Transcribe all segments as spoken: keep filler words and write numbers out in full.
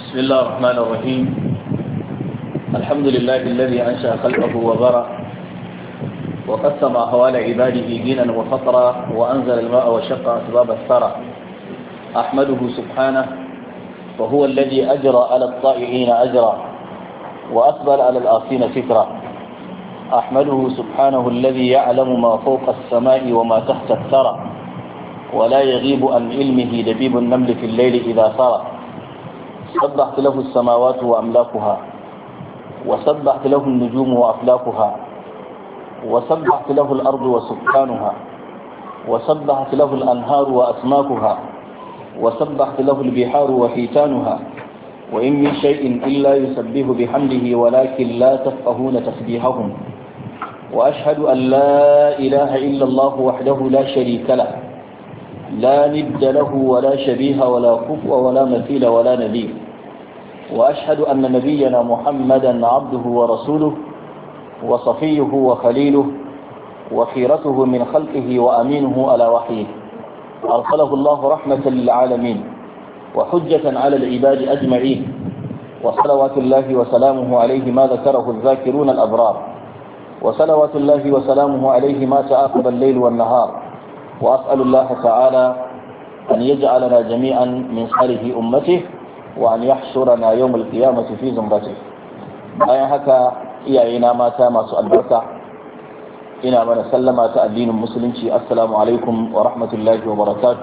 بسم الله الرحمن الرحيم. الحمد لله الذي أنشأ خلقه وبرى وقسم أحوال عباده دينا وفطرا وأنزل الماء وشق أسباب الثرى. أحمده سبحانه وهو الذي أجرى على الطائعين أجرا وأقبل على الآصين سترا. أحمده سبحانه الذي يعلم ما فوق السماء وما تحت الثرى ولا يغيب عن علمه دبيب النمل في الليل إذا سرى. سبحت له السماوات وأملاكها وسبحت له النجوم وأفلاكها وسبحت له الأرض وسكانها وسبحت له الأنهار وأسماكها وسبحت له البحار وحيتانها وإن من شيء إلا يسبح بحمده ولكن لا تفقهون تسبيحهم. وأشهد أن لا إله إلا الله وحده لا شريك له لا ند له ولا شبيه ولا كفء ولا مثيل ولا نذير. وأشهد أن نبينا محمدا عبده ورسوله وصفيه وخليله وخيرته من خلقه وأمينه على وحيه. أرسله الله رحمة للعالمين وحجة على العباد أجمعين. وصلوات الله وسلامه عليه ما ذكره الذاكرون الأبرار وصلوات الله وسلامه عليه ما تعاقب الليل والنهار. وأسأل الله تعالى أن يجعلنا جميعا من صالح أمته وأن يحشرنا يوم القيامة في زمرته. bayan haka iyayena mata masu albarka ina mana sallama ta addinin musulunci, assalamu alaikum wa rahmatullahi wa barakatuh.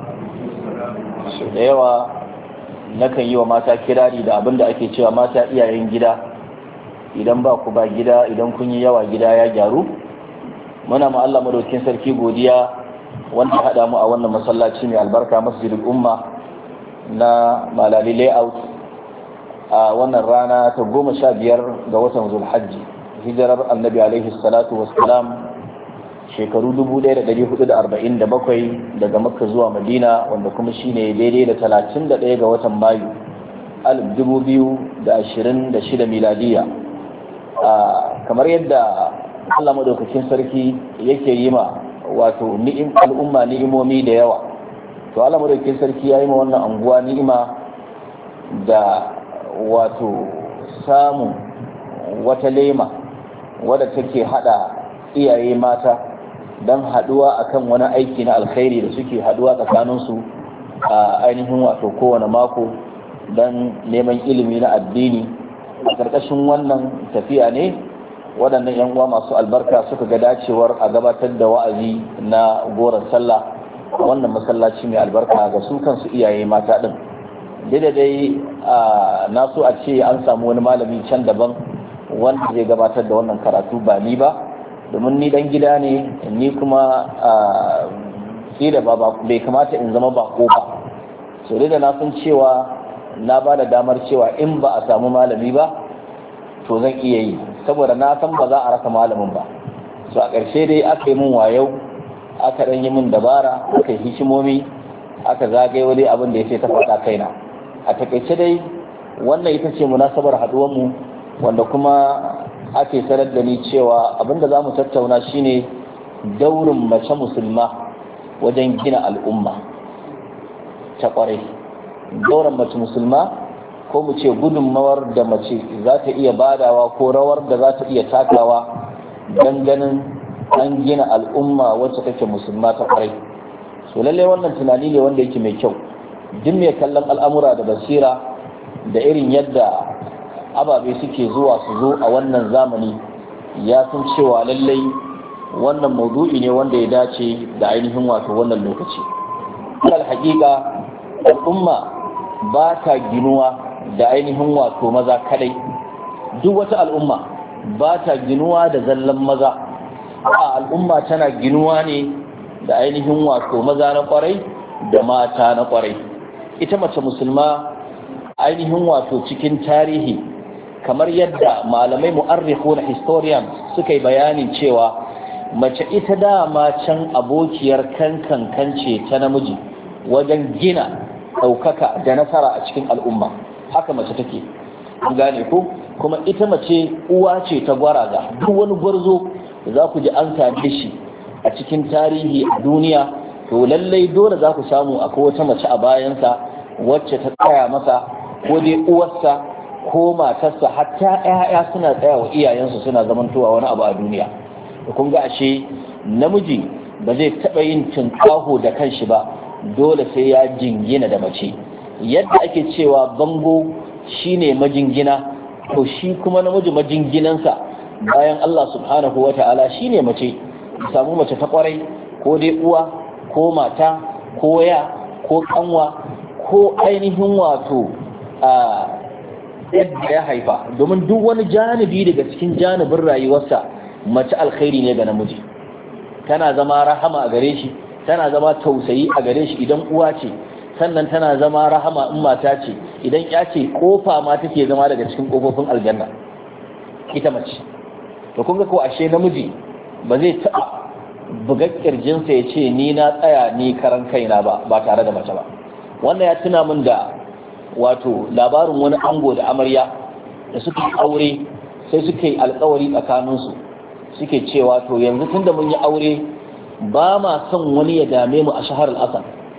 da yawa nakan yi wa mata kirari da abin da ake cewa mata iyayen gida. Idan ba ku ba gida, idan kun yi yawa gida ya gyaru. Muna ma Allah madaukakin sarki godiya wanda haɗa mu a wannan masallaci mai albarka, masjidul umma na Malali layout, a wannan rana ta goma sha biyar ga watan Zulhajji, hijirar annabi alaihi salatu wassalam shekaru dubu ɗaya da ɗari hudu da arba'in da bakwai daga makka zuwa madina, wanda kuma shine daidai da talatin da ɗaya ga watan mayu alif dubu biyu da ashirin da shida miladiya. Kamar yadda Allah madaukakin sarki yake yi ma wato ni'im al'umma ni'imomi da yawa, to Allah madaukakin sarki ya yi ma wannan anguwa ni'ima da wato samun wata lema wadda take hada iyaye mata don haduwa akan wani aiki na alkhairi da suke haduwa tsakaninsu a ainihin wato kowane mako don neman ilimi na addini. A ƙarƙashin wannan tafiya ne waɗannan 'yan uwa masu albarka suka ga dacewar a gabatar da wa'azi na goron sallah wannan masallaci mai albarka ga su kansu iyaye mata ɗin. da dai na so a ce an samu wani malami can daban wanda zai gabatar da wannan karatu ba ni ba, domin ni dan gida ne, ni kuma da ba bai kamata in zama bako ba. so da na san cewa na ba da damar cewa in ba a samu malami ba to zan iya yi, saboda na san ba za a rasa malamin ba. so a ƙarshe dai aka yi min wayau, aka ɗan yi min dabara, aka yi hikimomi, aka zagaye wani abin da ya ce ta faɗa kaina. a takaice dai wannan ita ce munasabar haɗuwanmu, wanda kuma ake sanar da ni cewa abinda za mu tattauna shine daurin mace musulma wajen gina al'umma ta ƙwarai. daurin mace musulma, ko mu ce gudunmawar da mace za ta iya badawa ko rawar da za ta iya takawa don ganin an gina al'umma wacce take musulma ta ƙwarai. so lallai wannan tunani ne wanda yake mai kyau. duk mai kallon al'amura da basira da irin yadda ababe suke zuwa su zo a wannan zamani ya san cewa lallai wannan maudu'i ne wanda ya dace da ainihin wato wannan lokaci. alal haƙiƙa al'umma ba ta ginuwa da ainihin wato maza kadai. duk wata al'umma ba ta ginuwa da zallan maza, a al'umma tana ginuwa ne da ainihin wato maza na kwarai da mata na kwarai. ita mace musulma ainihin wato cikin tarihi, kamar yadda malamai mu'arrikhu na historians suka yi bayanin cewa mace ita dama can abokiyar kankan kance ta namiji wajen gina ɗaukaka da nasara a cikin al'umma. haka mace take, an gane ko? kuma ita mace uwa ce ta gwaraza. duk wani gwarzo da za ku ji an same shi a cikin tarihi a duniya, to lallai dole za ku samu akwai wata mace a bayansa wacce ta tsaya masa ko dai uwarsa ko matarsa, hatta ƴaƴa suna tsaya wa iyayensu suna zamantowa wani abu a duniya. da kun ga ashe namiji ba zai taɓa yin tinkaho da kanshi ba, dole sai ya jingina da mace. Yadda ake cewa bango shine majingina, to shi kuma namiji majinginansa bayan Allah subhanahu wa ta'ala shine mace. Samu mace ta kwarai, ko dai uwa ko mata ko ya ko kanwa ko ainihin wato a yadda ya haifa, domin duk wani janibi daga cikin janibin rayuwarsa mace alkhairi ne ga namiji. Tana zama rahama a gare shi, tana zama tausayi a gare shi idan uwa ce, sannan tana zama rahama in mata ce, idan ya ce kofa ma take zama daga cikin kofofin aljanna ita mace. to kun ga ko ashe namiji ba zai taɓa buga kirjinsa ya ce ni na tsaya ni karan kaina ba ba tare da mace ba. Wannan ya tuna min da wato labarin wani ango da amarya da suka aure, sai suka yi alkawari tsakaninsu, suke cewa to yanzu tunda mun yi aure ba ma son wani ya dame mu a shahar al'asal.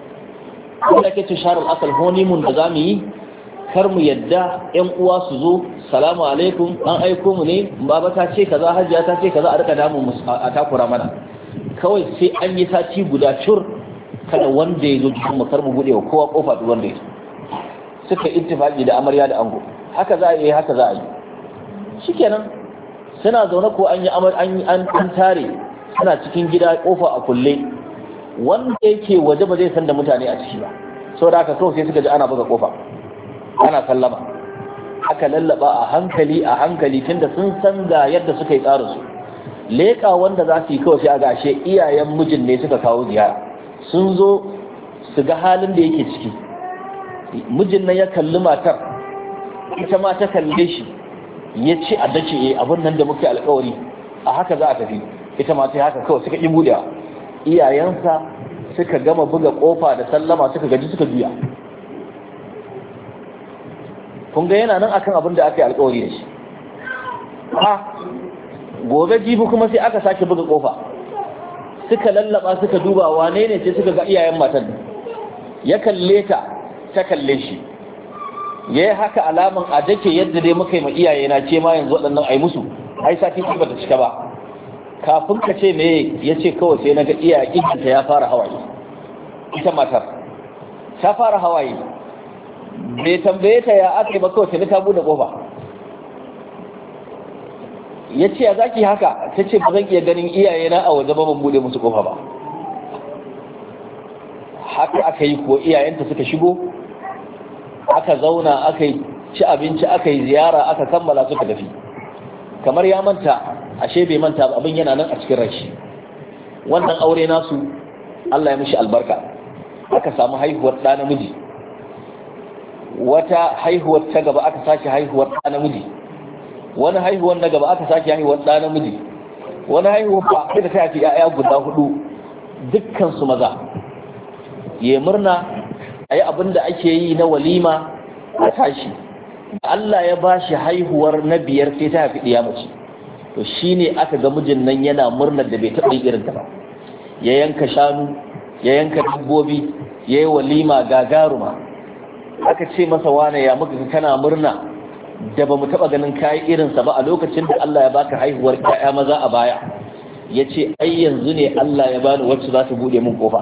wanda ke ce shahar al'asal honeymoon da za mu yi, kar mu yadda yan uwa su zo salamu alaikum an aiko mu ne, baba ta ce kaza, hajiya ta ce kaza, a rika damu mu a takura mana. Kawai sai an yi sati guda cur kada wanda ya zo cikin mu, kar mu bude wa kowa kofa duk wanda ya zo. Suka ittifaqi da amarya da ango, haka za a yi haka za a yi. Shikenan suna zaune ko an yi an an tare, suna cikin gida kofa a kulle, wanda yake waje ba zai san da mutane a ciki ba. Saboda haka kawai sai suka ji ana buga kofa, ana sallama. Aka lallaba a hankali a hankali tunda sun san ga yadda suka yi tsarin su. Leka wanda za su yi kawai sai a gashe iyayen mijin ne suka kawo ziyara, sun zo su ga halin da yake ciki. Mijin nan ya kalli matar, ita ma ta kalle shi, ya ce a dace eh abin nan da muke alkawari a haka za a tafi. Ita ma sai haka kawai suka ƙi budewa. Iyayensa suka gama buga kofa da sallama, suka gaji suka juya. kun ga yana nan akan abin da aka yi alkawari da shi. ha gobe jibi kuma sai aka sake buga kofa, suka lallaba suka duba wane ne, sai suka ga iyayen matan. Ya kalle ta, ta kalle shi, ya yi haka alaman a dake yadda dai muka yi ma iyaye na ce ma yanzu waɗannan ai musu, ai sati ba ta cika ba. Kafin ka ce me ya ce kawai sai na ga iyaye ta ya fara hawaye, ita matar ta fara hawaye. Bai tambaye ta ya aka yi ba, kawai sai ta bude kofa. Ya ce ya zaki haka, ta ce ba zan iya ganin iyaye na a waje ba, ban bude musu kofa ba. Haka aka yi ko iyayenta suka shigo, aka zauna aka yi ci abinci, aka yi ziyara, aka kammala suka tafi. Kamar ya manta, ashe bai manta ba, abin yana nan a cikin rashi. Wannan aure nasu Allah ya mishi albarka, aka samu haihuwar ɗa namiji. Wata haihuwar ta gaba aka sake haihuwar ɗa namiji, wani haihuwar na gaba aka sake haihuwar ɗa namiji, wani haihuwar ba sai da ta haifi ƴaƴa guda hudu, dukkan su maza. Ya murna, a yi abin da ake yi na walima a tashi. Allah ya ba shi haihuwar na biyar sai ta haifi ɗiya mace. To shi ne aka ga mijin nan yana murnar da bai taɓa yi irin ta ba. Ya yanka shanu, ya yanka dabbobi, ya yi walima gagaruma. Aka ce masa wane ya muka kana murna da ba mu taɓa ganin kayi irinsa ba a lokacin da Allah ya baka haihuwar ƴaƴa maza a baya. Ya ce ai yanzu ne Allah ya bani wacce za ta buɗe min ƙofa.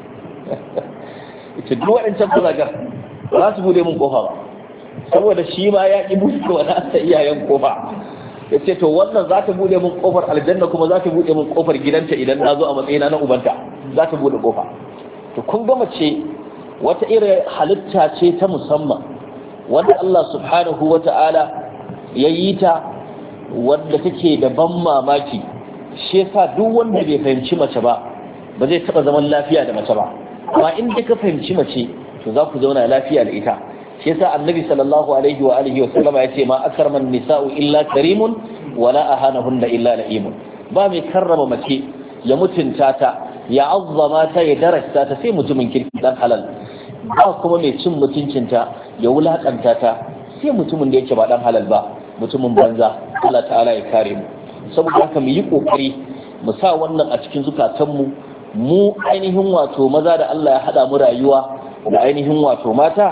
Ita duk waɗancan mazagar ba za su buɗe min ƙofa ba, saboda shi ma ya ƙi buɗe wa nasa iyayen ƙofa. Ya ce to wannan za ta buɗe min ƙofar aljanna, kuma za ta buɗe min ƙofar gidanta idan na zo a matsayina na ubanta, za ta buɗe ƙofa. To kun ga mace wata irin halitta ce ta musamman wanda Allah subhanahu wa ta'ala ya yi ta, wanda take da ban mamaki. Shi yasa duk wanda bai fahimci mace ba ba zai taɓa zaman lafiya da mace ba, amma in ka fahimci mace to za ku zauna lafiya da ita. Shi yasa annabi sallallahu alaihi wa alihi wa sallama ya ce ma akraman nisa'u illa karimun wala ahanahunna illa la'imun. Ba mai karrama mace ya mutunta ta, ya azzama ta, ya darasta ta sai mutumin kirki dan halal. Ba kuma mai cin mutuncinta ya wulakanta ta sai mutumin da yake ba dan halal ba, mutumin banza. Allah ta'ala ya kare mu. Saboda haka mu yi kokari mu sa wannan a cikin zukatanmu, mu ainihin wato maza da Allah ya hada mu rayuwa da ainihin wato mata,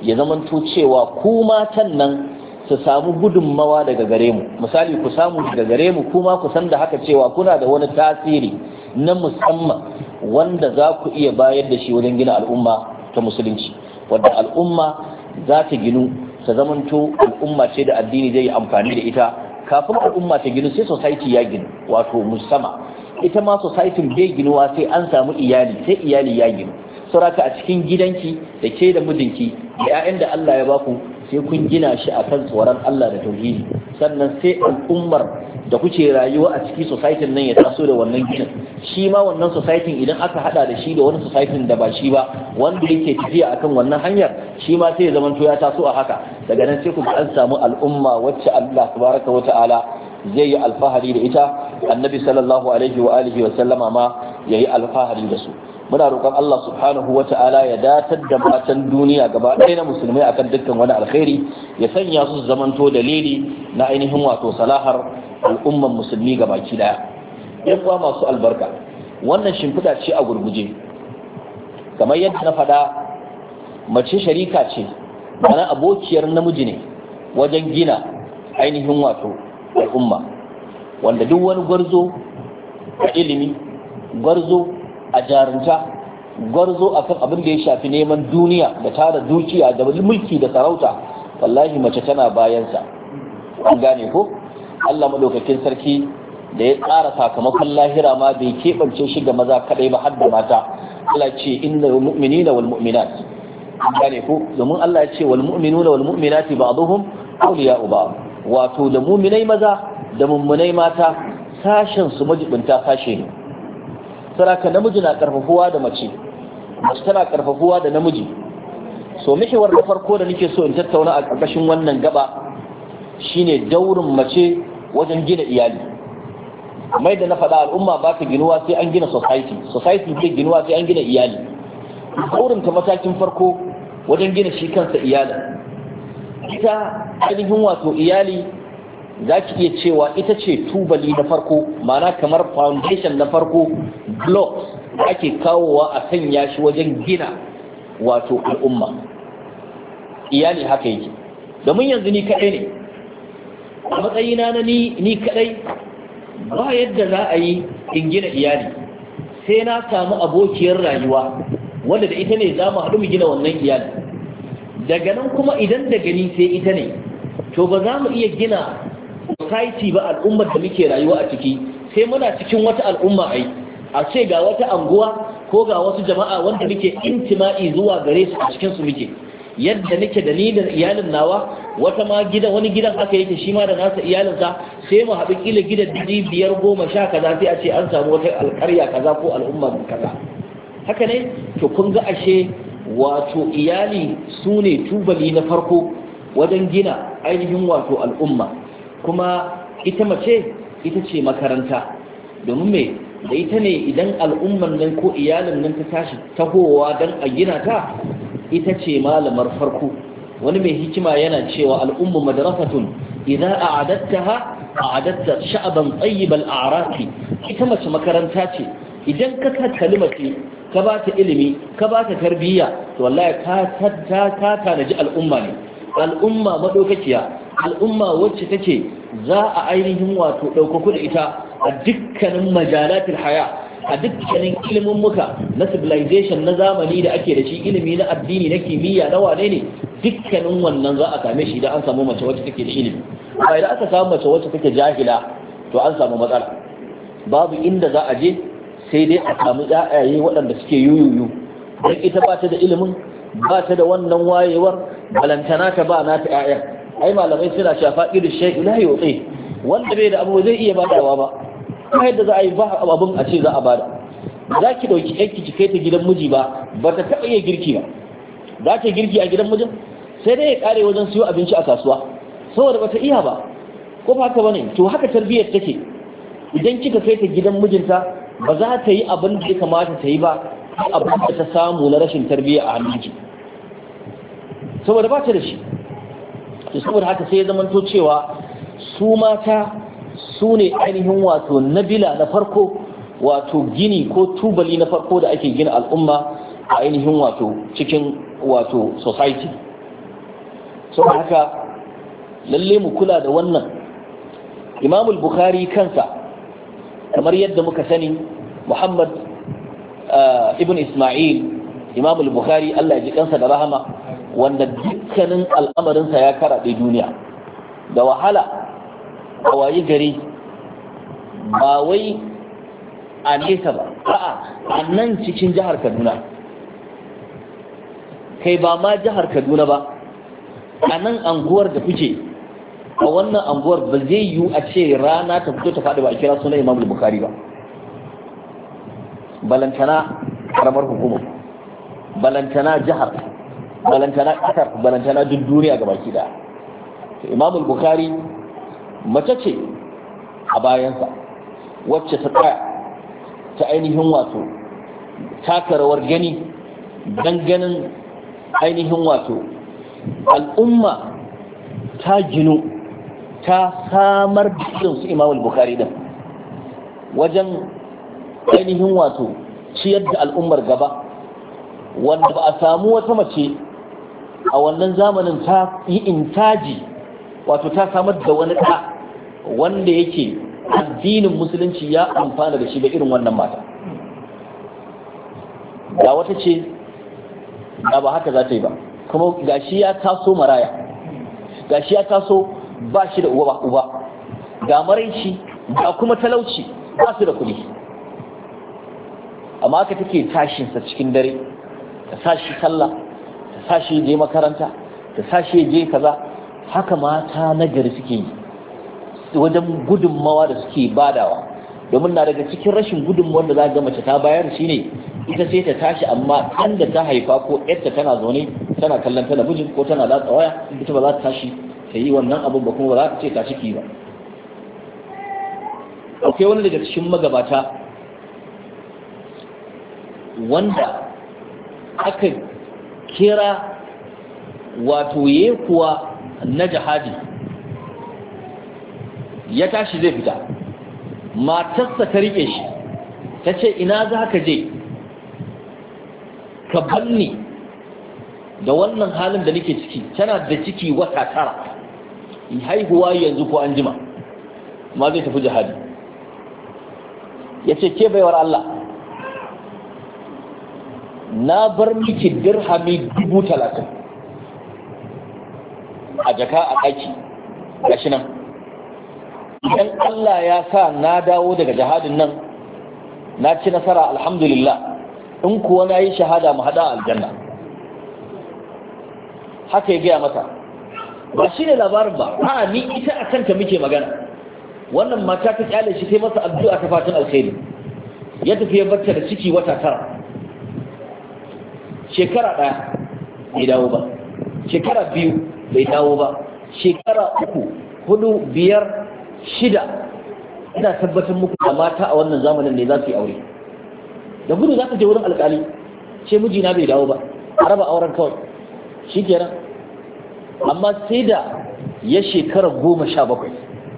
ya zamanto cewa ku matan nan su samu gudunmawa daga gare mu, misali ku samu daga gare mu kuma ku san da haka cewa kuna da wani tasiri na musamman wanda za ku iya bayar da shi wajen gina al'umma ta musulunci, wadda al'umma za ta ginu ta zamanto al'umma ce da addini zai yi amfani da ita. Kafin al'umma ta ginu sai society ya ginu, wato musamman ita ma society bai ginuwa sai an samu iyali, sai iyali ya ginu. Sauraka a cikin gidanki da ke da mijinki da 'ya'yan da Allah ya baku sai kun gina shi akan tsoron Allah da tauhidi, sannan sai al'ummar da kuke rayuwa a cikin society nan ya taso da wannan ginin. Shi ma wannan society idan aka hada da shi da wani society da ba shi ba wanda yake tafiya akan wannan hanyar, shi ma sai ya zamanto ya taso a haka. Daga nan sai ku an samu al'umma wacce Allah tabaraka wa ta'ala zai yi alfahari da ita, annabi sallallahu alaihi wa alihi wa sallama ma yayi alfahari da su. Muna roƙon Allah subhanahu wa ta'ala ya datar da matan duniya gaba ɗaya na musulmai akan dukkan wani alkhairi, ya sanya su zamanto dalili na ainihin wato salahar al'umman musulmi gabaki daya. Yan uwa masu albarka, wannan shimfiɗa ce a gurguje. Kamar yadda na faɗa, mace sharika ce, wani abokiyar namiji ne wajen gina ainihin wato al'umma, wanda duk wani gwarzo a ilimi, gwarzo a jarunta, gwarzo akan abin da ya shafi neman duniya da tara dukiya da mulki da sarauta, wallahi mace tana bayansa. An gane ko? Allah madaukakin sarki da ya tsara sakamakon lahira ma bai keɓance shi ga maza kadai ba har da mata. Allah ce innal mu'minina wal mu'minat. An gane ko? Domin Allah ya ce wal mu'minuna wal mu'minati ba'dhum awliya'u ba'd. Wato da mu'minai maza da mummunai mata sashen su majibinta sashe ne. Saraka namiji na karfafuwa da mace, mace tana karfafuwa da namiji. So mihewar da farko da nake so in tattauna a ƙarƙashin wannan gaba shine daurin mace wajen gina iyali. Mai da na faɗa, al'umma ba ta ginuwa sai an gina society, society bai ginuwa sai an gina iyali. Daurin ta matakin farko wajen gina shi kansa iyalin. Ita ainihin wato iyali za ki iya cewa ita ce tubali na farko, ma'ana kamar foundation na farko, blocks da ake kawowa a sanya shi wajen gina wato al'umma. Iyali haka yake. Domin yanzu ni kaɗai ne, a matsayina na ni ni kaɗai ba yadda za a yi in gina iyali sai na samu abokiyar rayuwa wanda da ita ne za mu haɗu mu gina wannan iyali. Daga nan kuma idan da gani sai ita ne, to ba za mu iya gina society ba, al'ummar da muke rayuwa a ciki sai muna cikin wata al'umma ai a ce ga wata anguwa ko ga wasu jama'a wanda muke intima'i zuwa gare su a cikin su muke, yadda nake da ni da iyalin nawa, wata ma gidan wani gidan haka yake shi ma da nasa iyalinsa, sai mu haɗu kila gidan dubu biyar goma sha kaza sai a ce an samu wata alƙarya kaza ko al'umma kaza. Haka ne, to kun ga ashe wato iyali su ne tubali na farko wajen gina ainihin wato al'umma. Kuma ita mace ita ce makaranta, domin me da ita ne idan al'umman nan ko iyalin nan ta tashi tahowa don a gina ta, ita ce malamar farko. Wani mai hikima yana cewa al'ummu madrasatun idan a'adattaha a'adatta sha'ban tayyibal a'rafi. Ita mace makaranta ce, idan ka tattali mace ka ba ta ilimi ka ba ta tarbiyya, to wallahi ka ta ta tanaji al'umma ne, al'umma madaukakiya, al'umma wacce take za a ainihin wato ɗaukaku da ita a dukkanin majalatul haya, a dukkanin ilimin muka na civilization na zamani da ake da shi, ilimi na addini na kimiyya na wane ne, dukkanin wannan za a same shi idan an samu mace wacce take da ilimi. Ba idan aka samu mace wacce take jahila to an samu matsala, babu inda za a je sai dai a samu ƴaƴaye waɗanda suke yuyuyu, don ita ba ta da ilimin, ba ta da wannan wayewar, balantana ta ba na ta ƴaƴa. Ai malamai suna shafa irin shay'in la yuti, wanda bai da abu zai iya badawa ba, kuma yadda za a yi ba abun a ce za a bada. Za ki ɗauki ƴanki ki kai ta gidan miji ba, ba ta taɓa iya girki ba. Za ta girki a gidan mijin sai dai ya ƙare wajen siyo abinci a kasuwa, saboda ba ta iya ba, ko ba haka bane? To haka tarbiyyar take. Idan kika kai ta gidan mijinta ba za ta yi abin da ya kamata ta yi ba, abin da ta samu na rashin tarbiyya a hannunki, saboda ba ta da shi. Saboda haka sai ya zamanto cewa su mata su ne ainihin wato nabila na farko, wato gini ko tubali na farko da ake gina al'umma a ainihin wato cikin wato society. so haka lalle mu kula da wannan. Imam al-Bukhari kansa kamar yadda muka sani Muhammad ibn Isma'il Imam al-Bukhari Allah ya ji kansa da rahama, wanda dukkanin al'amarinsa ya karaɗe duniya da wahala a wayi gari ba wai a nesa ba, a'a a nan cikin jihar Kaduna, kai ba ma jihar Kaduna ba, a nan anguwar da kuke, a wannan anguwar ba zai yiwu a ce rana ta fito ta faɗi ba a kira sunan Imam Bukhari ba, balantana karamar hukuma, balantana jihar, balantana ƙasar, balantana duk duniya ga baki da. Imam Bukhari mace ce a bayansa wacce ta tsaya ta ainihin wato taka rawar gani dan ganin ainihin wato al'umma ta ginu, ta samar da irin su Imam Bukhari din wajen ainihin wato ciyar da al'ummar gaba, wanda ba a samu wata mace a wannan zamanin ta yi intaji wato ta samar da wani ɗa wanda yake addinin musulunci ya amfana da shi da irin wannan mata. Ga wata ce da ba haka za ta yi ba, kuma gashi ya taso maraya, gashi ya taso ba shi da uba ba uba, ga maraici ga kuma talauci, ba su da kuɗi, amma haka take tashinsa cikin dare, ta sa shi sallah, ta sa shi je makaranta, ta sa shi je kaza. Haka mata na gari suke yi wajen gudunmawa da suke badawa, domin na daga cikin rashin gudunmawar da za ga mace ta bayar shine ita sai ta tashi, amma ɗan da ta haifa ko ƴarta tana zaune tana kallon talabijin ko tana latsa waya, ita ba za ta tashi ta yi wannan abin ba, kuma ba za ta ce ta ciki ba. akwai wani daga cikin magabata wanda aka kira wato ye kuwa na jihadi, ya tashi zai fita, matarsa ta rike shi ta ce ina za ka je, ka banni da wannan halin da nake ciki, tana da ciki wata tara, haihuwa yanzu ko an jima ma zai tafi jihadi. Ya ce ke baiwar Allah, na bar miki dirhami dubu talatin a jaka a ɗaki gashi nan, idan Allah ya sa na dawo daga jihadin nan na ci nasara alhamdulillah, in kuwa na yi shahada mu haɗa aljanna. Haka ya gaya mata, ba shi ne labarin ba, a ni ita a kanta muke magana. Wannan mata ta kyale shi sai masa addu'a ta fatan alkhairi, ya tafi ya barta da ciki wata tara, shekara ɗaya bai dawo ba, shekara biyu bai dawo ba, shekara uku hudu biyar shida. Ina tabbatar muku da mata a wannan zamanin ne za su yi aure, da gudu za ka je wurin alkali ce mijina bai dawo ba, a raba auren kawai shi kenan. Amma sai da ya shekara goma sha bakwai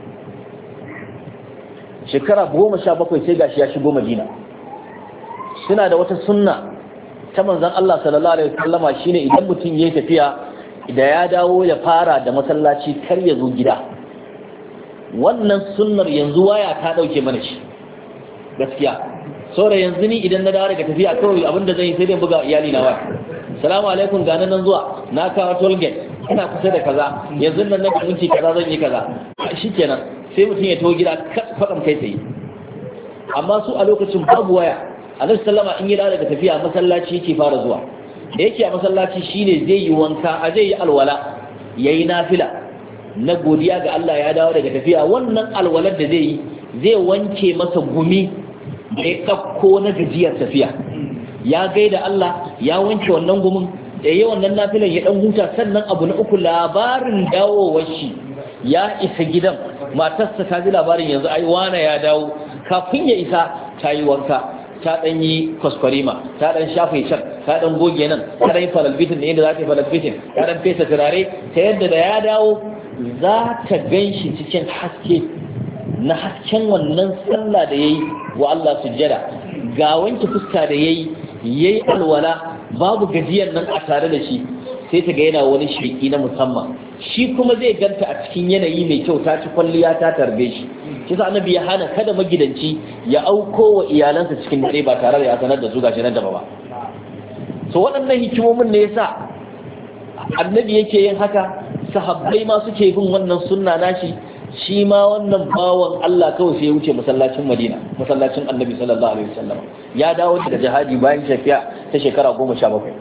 shekara goma sha bakwai sai gashi ya shigo Madina. Suna da wata sunna ta manzon Allah sallallahu alaihi wasallama, shine idan mutum yayi tafiya da ya dawo ya fara da masallaci, kar ya zo gida. Wannan sunnar yanzu waya ta dauke mana shi gaskiya. Saboda yanzu ni idan na dawo daga tafiya kawai abinda zan yi sai dai buga iyali na waya, salamu alaikum ga nan zuwa, na kawo toll gate, ina kusa da kaza, yanzu nan na minti kaza zan yi kaza, shikenan sai mutum ya tawo gida faɗan kai tsaye. Amma su a lokacin babu waya. Annabi sallama in yi daga tafiya masallaci yake fara zuwa, da yake a masallaci shine zai yi wanka, a zai yi alwala, yayi nafila na godiya ga Allah ya dawo daga tafiya. Wannan alwalar da zai yi zai wanke masa gumi da ya ɗauko na gajiyar tafiya, ya gaida Allah ya wanke wannan gumin da yi wannan nafilan ya ɗan huta. Sannan abu na uku, labarin dawowar shi ya isa gidan, matarsa ta ji labarin yanzu ai wana ya dawo, kafin ya isa ta yi wanka, ta ɗan yi kwaskwarima, ta ɗan shafe can, ta ɗan goge nan, ta ɗan yi falalbitin da yadda za ta yi falalbitin, ta ɗan fesa turare, ta yadda da ya dawo za ta gan shi cikin haske na hasken wannan sallah da ya yi wa Allah sujjada, ga wanke fuska da ya yi, ya yi alwala, babu gajiyar nan a tare da shi, sai ta ga yana wani shirki na musamman, shi kuma zai ganta a cikin yanayi mai kyau, ta ci kwalliya ta tarbe shi. Shi sa annabi ya hana kada magidanci ya auko wa iyalansa cikin dare ba tare da ya sanar da su gashi nan da ba. So waɗannan hikimomin ne yasa annabi yake yin haka, sahabbai ma suke bin wannan sunna nashi. Shi ma wannan bawan Allah kawai sai ya wuce masallacin Madina, masallacin Annabi sallallahu alaihi wasallam. Ya dawo daga jihadi bayan tafiya ta shekara goma sha bakwai.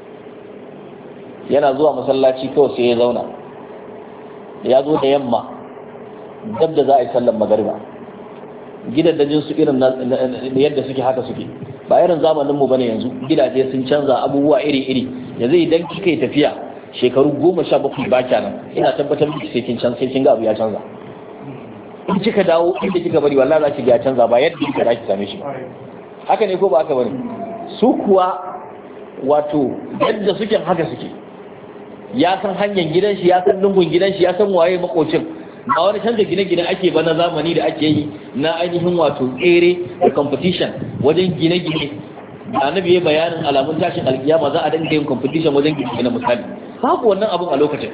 Yana zuwa masallaci kawai sai ya zauna. Ya zo da yamma dab da za a yi sallar magariba. Gidan da jinsu irin yadda suke haka suke. Ba irin zamanin mu bane yanzu. Gidaje sun canza abubuwa iri-iri. Yanzu idan kika yi tafiya shekaru goma sha bakwai ba nan, ina tabbatar miki sai kin canza, sai kin ga abu ya canza. In kika dawo inda kika bari wallahi za ki ga canza ba yadda kika da ki same shi ba. Haka ne ko ba haka bane? Su kuwa wato yadda suke haka suke. Ya san hanyar gidan shi, ya san lungun gidan shi, ya san waye makocin. Ba wani canza gine-gine ake ba na zamani da ake yi na ainihin wato tsere da competition wajen gine-gine. Da annabi ya bayanin alamun tashin alkiyama za a dinga yin competition wajen gine-gine misali. Babu wannan abun a lokacin.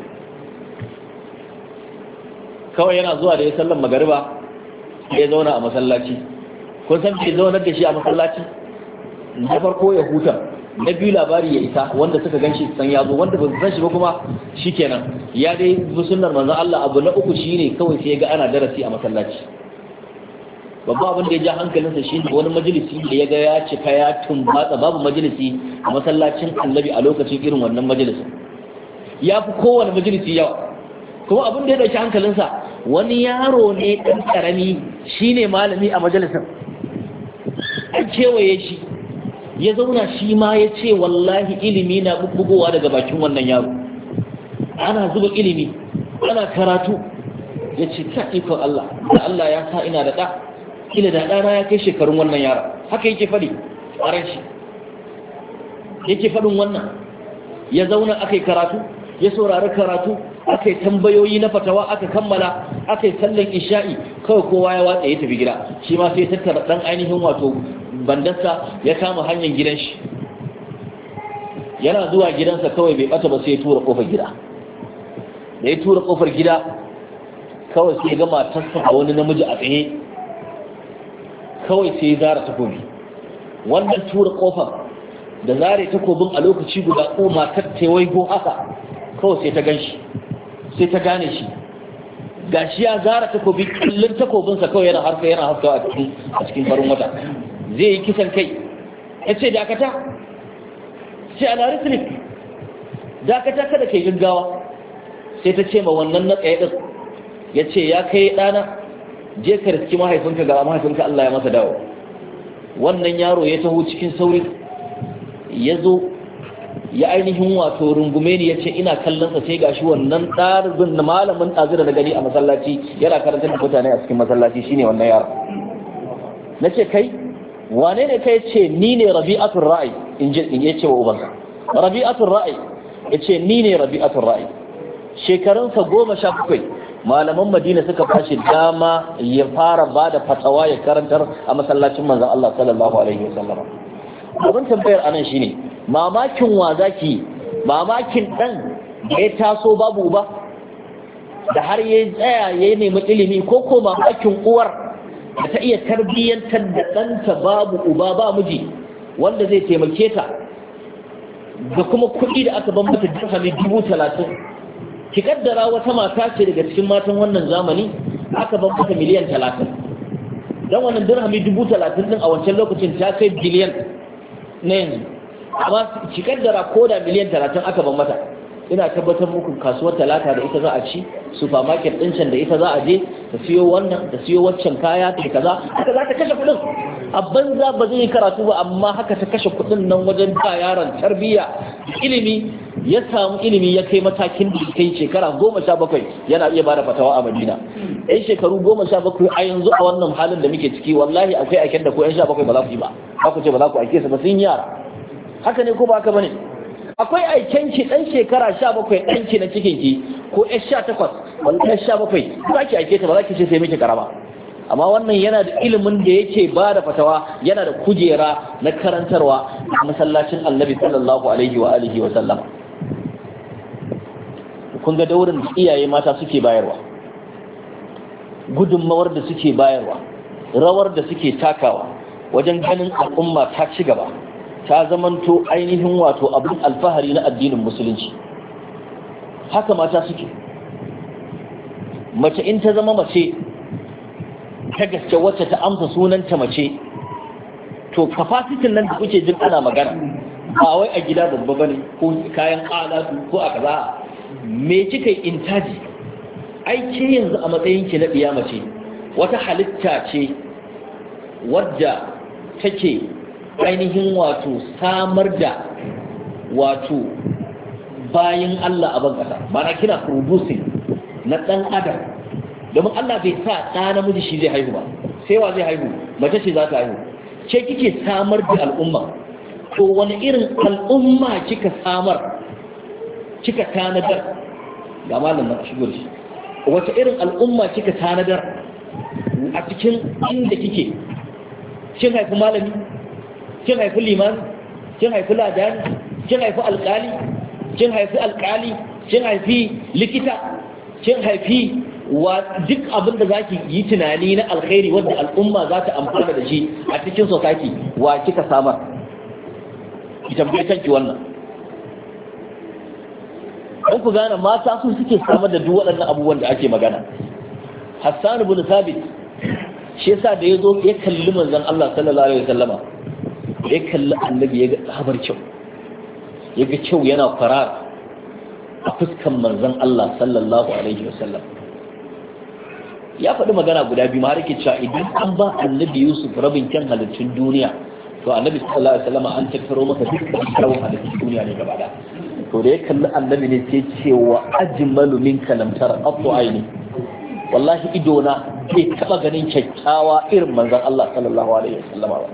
Kawai yana zuwa da ya sallan magariba ya zauna a masallaci. Kun san bai zaunar da shi a masallaci? Na farko ya huta, na biyu labari ya isa wanda suka ganshi san ya zo, wanda ba su san shi ba kuma shikenan. Ya dai bi sunnar manzon Allah. Abu na uku shine kawai sai ya ga ana darasi a masallaci. Babba abin da ya ja hankalinsa shi ne wani majalisi da ya ga ya cika ya tumbatsa, babu majalisi a masallacin Annabi a lokacin irin wannan majalisin. Ya fi kowane majalisi yawa. Kuma abin da ya dauki hankalinsa wani yaro ne ɗan ƙarami shi ne malami a majalisar. An kewaye shi ya zauna, shi ma ya ce wallahi ilimi na bubbugowa daga bakin wannan yaro, ana zuba ilimi, ana karatu. Ya ce ta ikon Allah, da Allah ya sa ina da ɗa, ila da ɗana ya kai shekarun wannan yara. Haka yake faɗi a ran shi, yake faɗin wannan. Ya zauna aka yi karatu, ya saurari karatu, aka yi tambayoyi na fatawa, aka kammala, aka yi sallan isha'i, kawai kowa ya watsa ya tafi gida. Shi ma sai tattara ɗan ainihin wato bandarsa ya kama hanyar gidan shi. Yana zuwa gidansa kawai bai ɓata ba sai ya tura ƙofar gida. Da ya tura ƙofar gida kawai sai ya ga matarsa a wani namiji a tsaye, kawai sai ya zara takobi. Wannan tura ƙofar da zare takobin a lokaci guda ko matar ta waigo haka, kawai sai ta gan shi, sai ta gane shi. Gashi ya zara takobi, kullun takobinsa kawai yana harka yana haska a cikin a cikin farin wata. Zai yi kisan kai. Ya ce dakata, sai ala rislik, dakata kada kai gaggawa. Sai ta ce ma wannan na tsaye din, ya ce ya kai ɗana, je ka riski mahaifinka ga mahaifinka Allah ya masa dawo. Wannan yaro ya taho cikin sauri, ya zo ya ainihin wato rungume ni, ya ce ina kallon sa sai gashi wannan ɗalibin na malamin ɗazira da gani a masallaci yana karantar da mutane a cikin masallaci shine wannan yaro. Na ce kai wane ne kai? Ce ni ne Rabi'atul Ra'i, in ji in yace wa ubansa Rabi'atul Ra'i. Ya ce ni ne Rabi'atul Ra'i. Shekarunsa goma sha bakwai. Malaman Madina suka bashi dama ya fara bada fatawa ya karantar a masallacin manzon Allah sallallahu alaihi wasallam. Abin tambayar anan shine mamakin wa zaki, mamakin dan da ya taso babu uba da har ya tsaya ya nemi ilimi, ko ko mamakin uwar da ta iya tarbiyyantar da ɗanta babu uba ba miji wanda zai taimake ta, da kuma kuɗi da aka ban mata dirhami dubu talatin. Ki kaddara wata mata ce daga cikin matan wannan zamani aka ban mata miliyan talatin, dan wannan dirhami dubu talatin din a wancan lokacin ta kai biliyan na yanzu. Amma ki kaddara ko da miliyan talatin aka ban mata, ina tabbatar muku kasuwar talata da ita za a ci, supermarket din can da ita za a je ta siyo wannan ta siyo waccan kaya ta kaza, haka za ta kashe kuɗin a banza. Ba zai yi karatu ba, amma haka ta kashe kuɗin nan wajen ba yaron tarbiyya, ilimi. Ya samu ilimi ya kai matakin da kai shekara goma sha bakwai yana iya bada fatawa a Madina. Yan shekaru goma sha bakwai a yanzu a wannan halin da muke ciki, wallahi akwai aiken da ko yan sha bakwai ba za ku yi ba, ba ku ce ba za ku aike su ba, sun yara. Haka ne ko ba haka bane? Akwai aiken ki dan shekara sha bakwai dan ki na cikin ki, ko yan sha takwas wallahi sha bakwai za ki aike ta, ba za ki ce sai miki karama. Amma wannan yana da ilimin da yake ba da fatawa, yana da kujera na karantarwa a masallacin Annabi sallallahu alaihi wa alihi wa sallam. kun ga daurin da iyaye mata suke bayarwa, gudunmawar da suke bayarwa, rawar da suke takawa wajen ganin al'umma ta ci gaba, ta zamanto ainihin wato abin alfahari na addinin musulunci. Haka mata suke. Mace in ta zama mace ta gaske wacce ta amsa sunanta mace, to capacity nan da kuke jin ana magana ba wai a gida babba bane ko kayan alatu ko a kaza, me kika yi intaji. Ai ke yanzu a matsayin ki na biya mace wata halitta ce wadda take ainihin wato samar da wato bayan Allah a bankasa, mana kina producing na dan adam, domin Allah bai sa ɗa namiji shi zai haihu ba, sai wa zai haihu? Mace ce za ta haihu. Ce kike samar da al'umma, to wani irin al'umma kika samar, kika tanadar? Ga malam na shigo da shi. Wace irin al'umma kika tanadar a cikin inda kike? Kin haifi malami? Kin haifi limani? Kin haifi ladani? Kin haifi alƙali? Kin haifi alƙali? Kin haifi likita? Kin haifi wa duk abin da zaki yi tunani na alkhairi wanda al'umma za ta amfana da shi a cikin society, wa kika samar? Ki tambaye kanki wannan. Don ku gane mata su suke samar da duk waɗannan abubuwan da ake magana. Hassan ibn Thabit shi yasa da yazo ya kalli manzon Allah sallallahu alaihi wasallama, ya kalli annabi ya ga habar kyau, ya ga kyau yana farar a fuskan manzon Allah sallallahu alaihi wasallam. Ya faɗi magana guda biyu ma har yake cewa idan an ba annabi Yusuf rabin kyan halittun duniya, to annabi sallallahu alaihi wasallam an tattaro masa dukkan kyawun halittun duniya ne gaba da. To da ya kalli annabi ne sai ce wa ajmalu minka lam tara qattu aini, wallahi ido na bai taba ganin kyakkyawa irin manzon Allah sallallahu alaihi wasallam ba.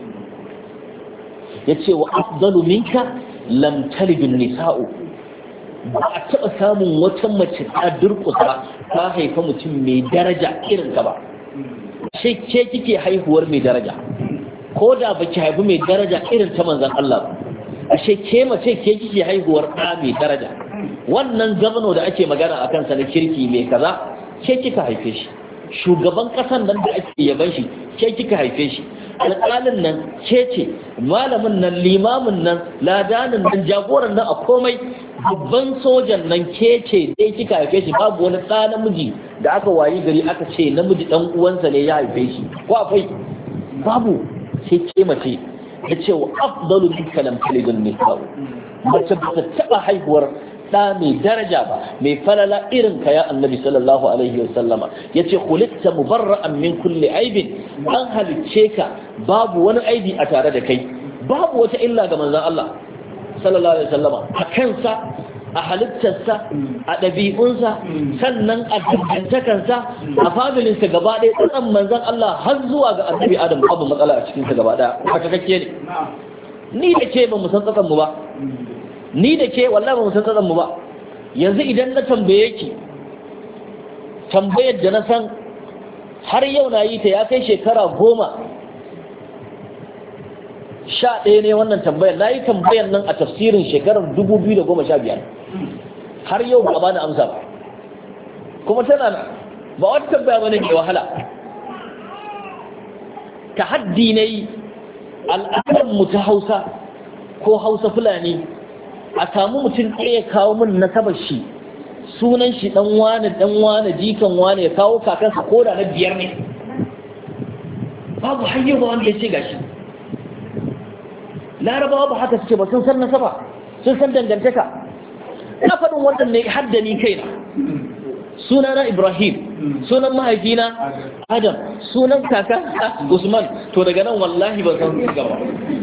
Yace wa afdalu minka lam talid nisa'u, ba a taɓa samun wata mace ta durƙusa ta haifa mutum mai daraja irin ka ba. Sai ke kike haihuwar mai daraja, ko da baki haifi mai daraja irin ta manzon Allah ba. Ashe ke mace ke kike haihuwar ɗa mai daraja. Wannan gabano da ake magana a kansa na kirki mai kaza, ke kika haife shi. Shugaban ƙasan nan da ake yaban shi, ke kika haife shi. Alƙalin nan ke ce, malamin nan, limamin nan, ladanin nan, jagoran nan a komai, babban sojan nan ke ce dai kika haife shi. Babu wani ɗa namiji da aka wayi gari aka ce namiji ɗan uwansa ne ya haife shi, ko akwai? Babu. Sai ke mace ya ce wa afdalu min kalam talidun nisa'u, mace ba ta taɓa haihuwar ɗa mai daraja ba, mai falala irin ka ya annabi sallallahu alaihi wa sallama. Ya ce khuliqta mubarra'an min kulli aibin, an halicce ka babu wani aibi a tare da kai, babu wata illa ga manzon Allah sallallahu alaihi wa sallama, a kansa, a halittarsa, a ɗabi'unsa, sannan a dangantakansa, a familinsa gaba ɗaya, tsatsan manzon Allah har zuwa ga annabi Adam babu matsala a cikinsa gaba ɗaya. Haka kake ne. Ni da ke ba mu san tsatsan mu ba. Ni da ke wallahi ba mu san tsatsan mu ba. Yanzu idan na tambaye ki tambayar da na san har yau na yi ta ya kai shekara goma sha ɗaya ne wannan tambayar, na yi tambayar nan a tafsirin shekarar dubu biyu da goma sha biyar, har yau ba a bani amsa ba, kuma tana ba wata tambaya bane mai wahala. Ta haddi na yi al'adarmu ta Hausa ko Hausa Fulani, a samu mutum ɗaya kawo min nasabar shi, sunan shi ɗan wane ɗan wane jikan wane, ya kawo kakansa ko da na biyar ne, babu hanyar ba wanda ya ce gashi. Larabawa ba haka suke ba, sun san nasaba, sun san dangantaka. Ina faɗin wannan ne haddani kaina. Sunana Ibrahim, sunan mahaifina Adam, sunan kaka Usman, to daga nan wallahi ba san gaba.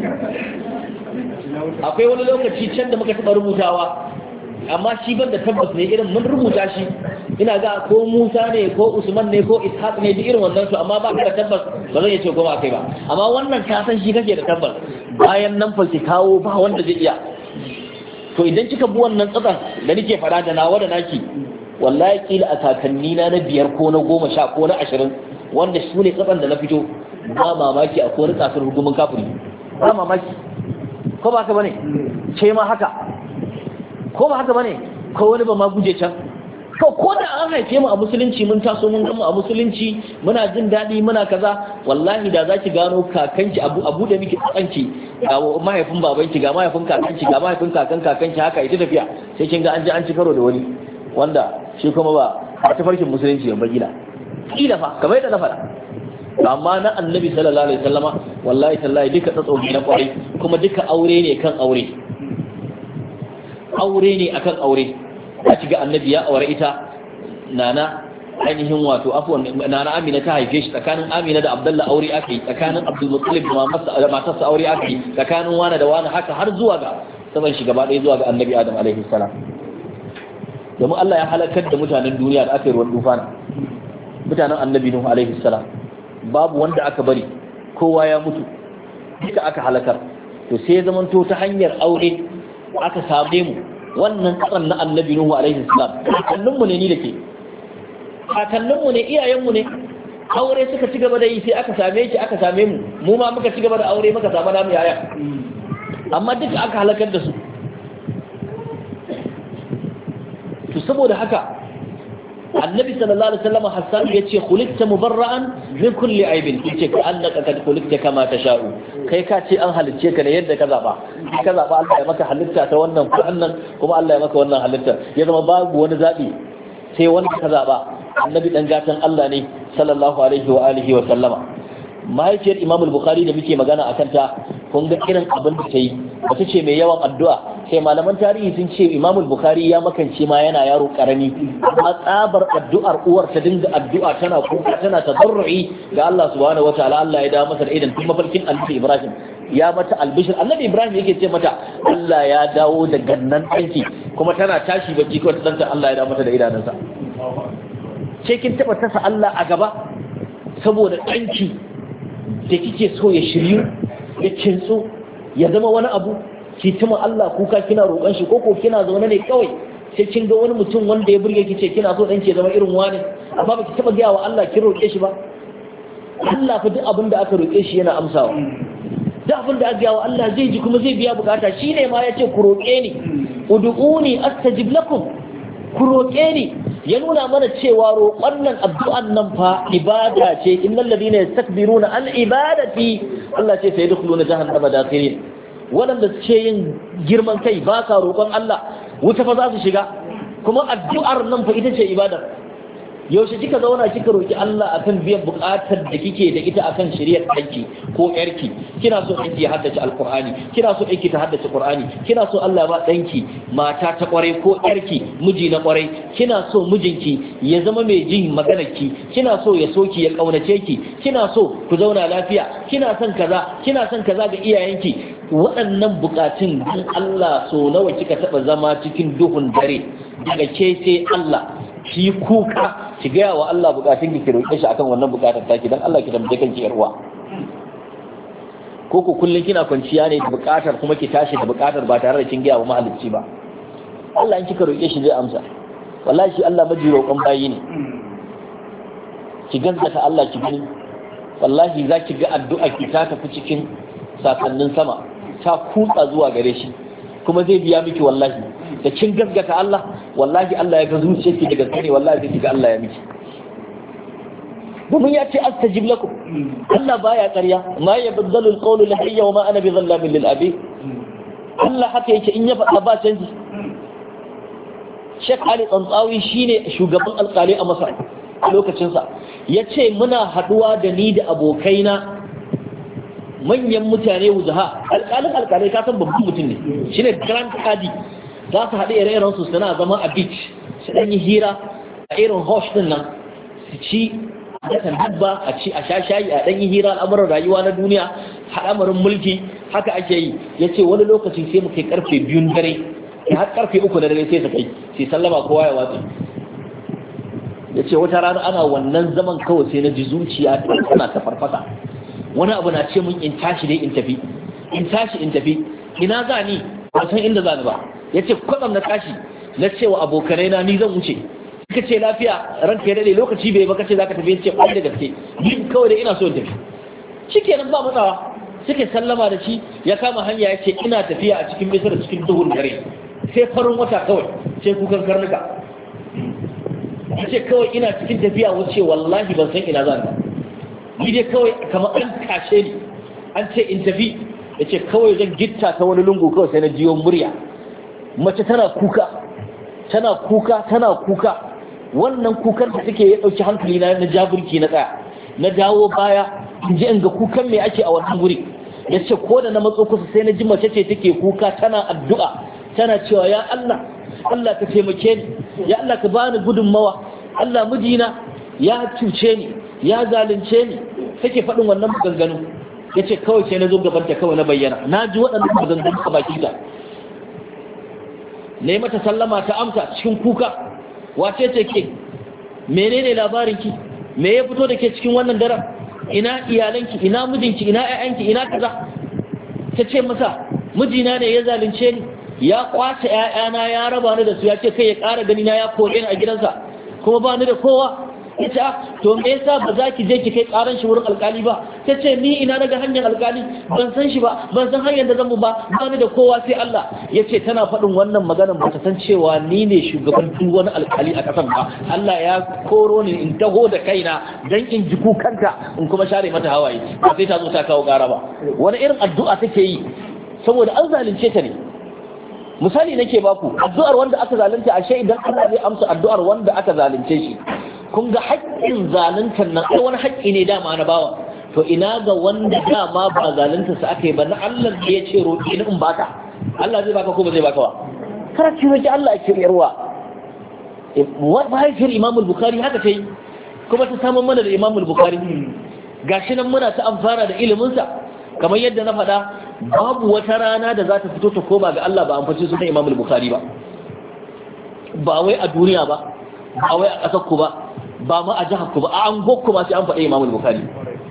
Akwai wani lokaci can da muka taɓa rubutawa, amma shi ban da tabbas ne, irin mun rubuta shi ina ga ko Musa ne ko Usman ne ko Ishaq ne, duk irin wannan su, amma ba ka da tabbas ba zan iya ce ko ba kai ba, amma wannan ka san shi kake da tabbas. Bayan nan falki kawo ba wanda zai iya. To idan kika bi wannan tsadan da nake fara da nawa da naki, wallahi kila a kakanni na na biyar ko na goma sha ko na ashirin, wanda su ne tsadan da na fito, ba mamaki a kowar kasar hukumin kafiri, ba mamaki. Ko ba haka bane? Ce ma haka. Ko ba haka bane? ko wani ba ma guje can. To ko da an haife mu a musulunci mun taso mun gama a musulunci muna jin daɗi muna kaza wallahi da zaki gano kakanki abu abu da miki tsanki ga mahaifin babanki ga mahaifin kakanki ga mahaifin kakan kakanki haka ita tafiya sai kin ga an ji an ci karo da wani wanda shi kuma ba a tafarkin musulunci ba gida kila fa kamar yadda na faɗa amma na annabi sallallahu alaihi wasallama wallahi tallahi duka tsatsobi na kwarai kuma duka aure ne kan aure aure ne akan aure a shiga annabi ya aure ita nana ainihin wato afwan nana Amina ta haife shi tsakanin Amina da Abdullah aure aka yi tsakanin Abdul Muttalib da matarsa aure aka yi tsakanin wani da wani haka har zuwa ga saban shi gaba ɗaya zuwa ga annabi Adam alaihi salam domin Allah ya halakar da mutanen duniya da aka yi ruwan dufana mutanen annabi Nuhu alaihi salam babu wanda aka bari kowa ya mutu duka aka halakar to sai ya zamanto ta hanyar aure aka same mu wannan kasan na annabi Nuhu alaihi salam kakanninmu ne ni da ke kakanninmu ne iyayenmu ne aure suka ci gaba da yi sai aka same shi aka same mu mu ma muka ci gaba da aure muka samu namu yaya amma duka aka halakar da su to saboda haka annabi sallallahu alaihi wasallam Hassan yace khuliqta mubarra'an min kulli aibin yace ka annaka kad khuliqta kama tasha'u kai ka ce an halicce ka ne yadda ka zaba ka zaba Allah ya maka halitta ta wannan ko annan kuma Allah ya maka wannan halitta ya zama babu wani zabi sai wanda ka zaba annabi dan gatan Allah ne sallallahu alaihi wa alihi wa sallama mahaifiyar Imam al-Bukhari da muke magana akan ta kun ga irin abin da ta yi wata ce mai yawan addu'a sai malaman tarihi sun ce Imam al-Bukhari ya makance ma yana yaro karami amma tsabar addu'ar uwar ta dinga addu'a tana kuka tana tadarrui ga Allah subhanahu wataala Allah ya dawo masa da idan tun mafarkin Annabi Ibrahim ya mata albishir Annabi Ibrahim yake ce mata Allah ya dawo da gannan danki kuma tana tashi bacci kawai ta danta Allah ya dawo mata da idanunsa ce kin taba tasa Allah a gaba saboda danki da kike so ya shiryu ya kintsu ya zama wani abu ki tuma Allah kuka kina roƙon shi koko kina zaune ne kawai sai kin ga wani mutum wanda ya burge kice kina so dan ke zama irin wani amma baki taba ga wa Allah kin roƙe shi ba Allah fa duk abin da aka roƙe shi yana amsawa duk abin da aka ga wa Allah zai ji kuma zai biya bukata shine ma yace ku roƙe ni ud'uni astajib lakum ku roƙe ni ya nuna mana cewa roƙon nan addu'an nan fa ibada ce innal ladina yastakbiruna an ibadati Allah ce sai yadkhuluna jahannama dakhirin waɗanda suke yin girman kai ba ka roƙon Allah wuta fa za su shiga kuma addu'ar nan fa ita ce ibadar yaushe kika zauna kika roki Allah akan biyan buƙatar da kike da ita akan shari'ar danki ko yarki kina so danki ya haddace alqur'ani kina so danki ta haddace qur'ani kina so Allah ba danki mata ta kware ko yarki miji na kware kina so mijinki ya zama mai jin maganarki kina so ya soki ya kaunace ki kina so ku zauna lafiya kina son kaza kina son kaza ga iyayenki waɗannan buƙatun dan Allah so nawa kika taba zama cikin duhun dare daga ke sai Allah ki kuka ki gaya wa Allah bukatun ki roƙe shi akan wannan bukatar taki dan Allah ki tambaye kanki yar uwa ko ku kullun kina kwanciya ne da bukatar kuma ki tashi da bukatar ba tare da kin gaya wa mahalicci ba Allah in kika roƙe shi zai amsa wallahi shi Allah maji roƙon bayi ne ki gaskata Allah ki gani wallahi za ki ga addu'a ki ta tafi cikin sakannin sama ta kutsa zuwa gare shi kuma zai biya miki wallahi da kin gaskata Allah wallahi Allah ya ga zuciyarki da gaske ne wallahi zai ga Allah ya miki domin ya ce astajib lakum Allah baya ƙarya ma yabdalu alqawlu lahiyya wa ma ana bi dhallamin lil abi Allah haka yake in ya faɗa ba canji Sheikh Ali Tsantsawi shine shugaban alƙali a Masar a lokacin sa yace muna haduwa da ni da abokaina manyan mutane wujaha alƙalin alƙalai ka san babban mutum ne shine grand kadi za su haɗe ire-iren su suna zama a beach su ɗan yi hira a irin hosh din nan su ci dakan dabba a ci a sha shayi a ɗan yi hira al'amuran rayuwa na duniya al'amarin mulki haka ake yi ya ce wani lokaci sai mu kai karfe biyun dare har karfe uku na dare sai su kai sai sallama kowa ya watsi ya ce wata rana ana wannan zaman kawai sai na ji zuciya tana ta farfasa wani abu na ce mun in tashi dai in tafi in tashi in tafi ina za ni ba san inda za ni ba ya ce kwatsam na tashi na cewa abokanai na ni zan wuce suka ce lafiya ranka ya dade lokaci bai baka ce za ka tafi ya ce kwai da gaske ni kawai da ina so in tafi shi kenan ba matsawa suke sallama da shi ya kama hanya ya ce ina tafiya a cikin misir cikin duhun dare sai farin wata kawai sai kukan karnuka. Ya ce kawai ina cikin tafiya wuce wallahi ban san ina zan ba, ni dai kawai kamar an kashe ni an ce in tafi. Ya ce kawai zan gitta ta wani lungu kawai sai na jiyo murya mace tana kuka tana kuka tana kuka. Wannan kukan da take ya dauki hankali na na jaburki na tsaya na dawo baya in ji in ga kukan me ake a wannan guri. Ya ce ko da na matso kusa sai na ji mace ce take kuka tana addu'a tana cewa ya Allah Allah ka taimake ni, ya Allah ka bani gudunmawa, Allah mijina ya cuce ni ya zalunce ni, take faɗin wannan maganganu. Ya ce kawai sai na zo gabanta kawai na bayyana na ji waɗannan maganganu a baki ta, na yi mata sallama ta amsa cikin kuka. Wace ce ke, menene labarinki, me ya fito da ke cikin wannan daren, ina iyalanki, ina mijinki, ina ƴaƴanki, ina kaza. Ta ce masa mijina ne ya zalunce ni, ya kwace ƴaƴana ya raba ni da su, ya ce kai ya ƙara gani na ya kore ni a gidansa kuma ba ni da kowa. Ya ce to me yasa ba za ki je ki kai ƙaran shi wurin alƙali ba? Ta ce ni ina daga hanyar alƙali, ban san shi ba, ban san hanyar da zan mu ba, ba ni da kowa sai Allah. Ya ce tana faɗin wannan maganar ba ta san cewa ni ne shugaban duk wani alƙali a ƙasar ba. Allah ya koro ni in taho da kaina dan in ji kukanta in kuma share mata hawaye, ba sai ta zo ta kawo ƙara ba. Wani irin addu'a take yi saboda an zalunce ta ne. Misali nake baku, addu'ar wanda aka zalunta ashe idan Allah zai amsa addu'ar wanda aka zalunce shi. Kun ga haƙƙin zaluntar nan ai wani haƙƙi ne dama na bawa, to ina ga wanda dama ba zalunta sa aka yi ba, na Allah da ya ce roƙi ni in baka, Allah zai baka ko ba zai baka ba? Kar ki roƙi Allah ya kiryarwa. Mahaifiyar Imam Bukhari haka ta yi kuma ta samun mana da Imam Bukhari. Gashi nan muna ta amfana da iliminsa, kamar yadda na faɗa babu wata rana da za ta fito ta koma ga Allah ba an fice sunan Imam Bukhari ba, ba wai a duniya ba, ba wai a ƙasar ku ba, ba ma a jihar ku ba, a an gokku ma sai an faɗi Imam Bukhari.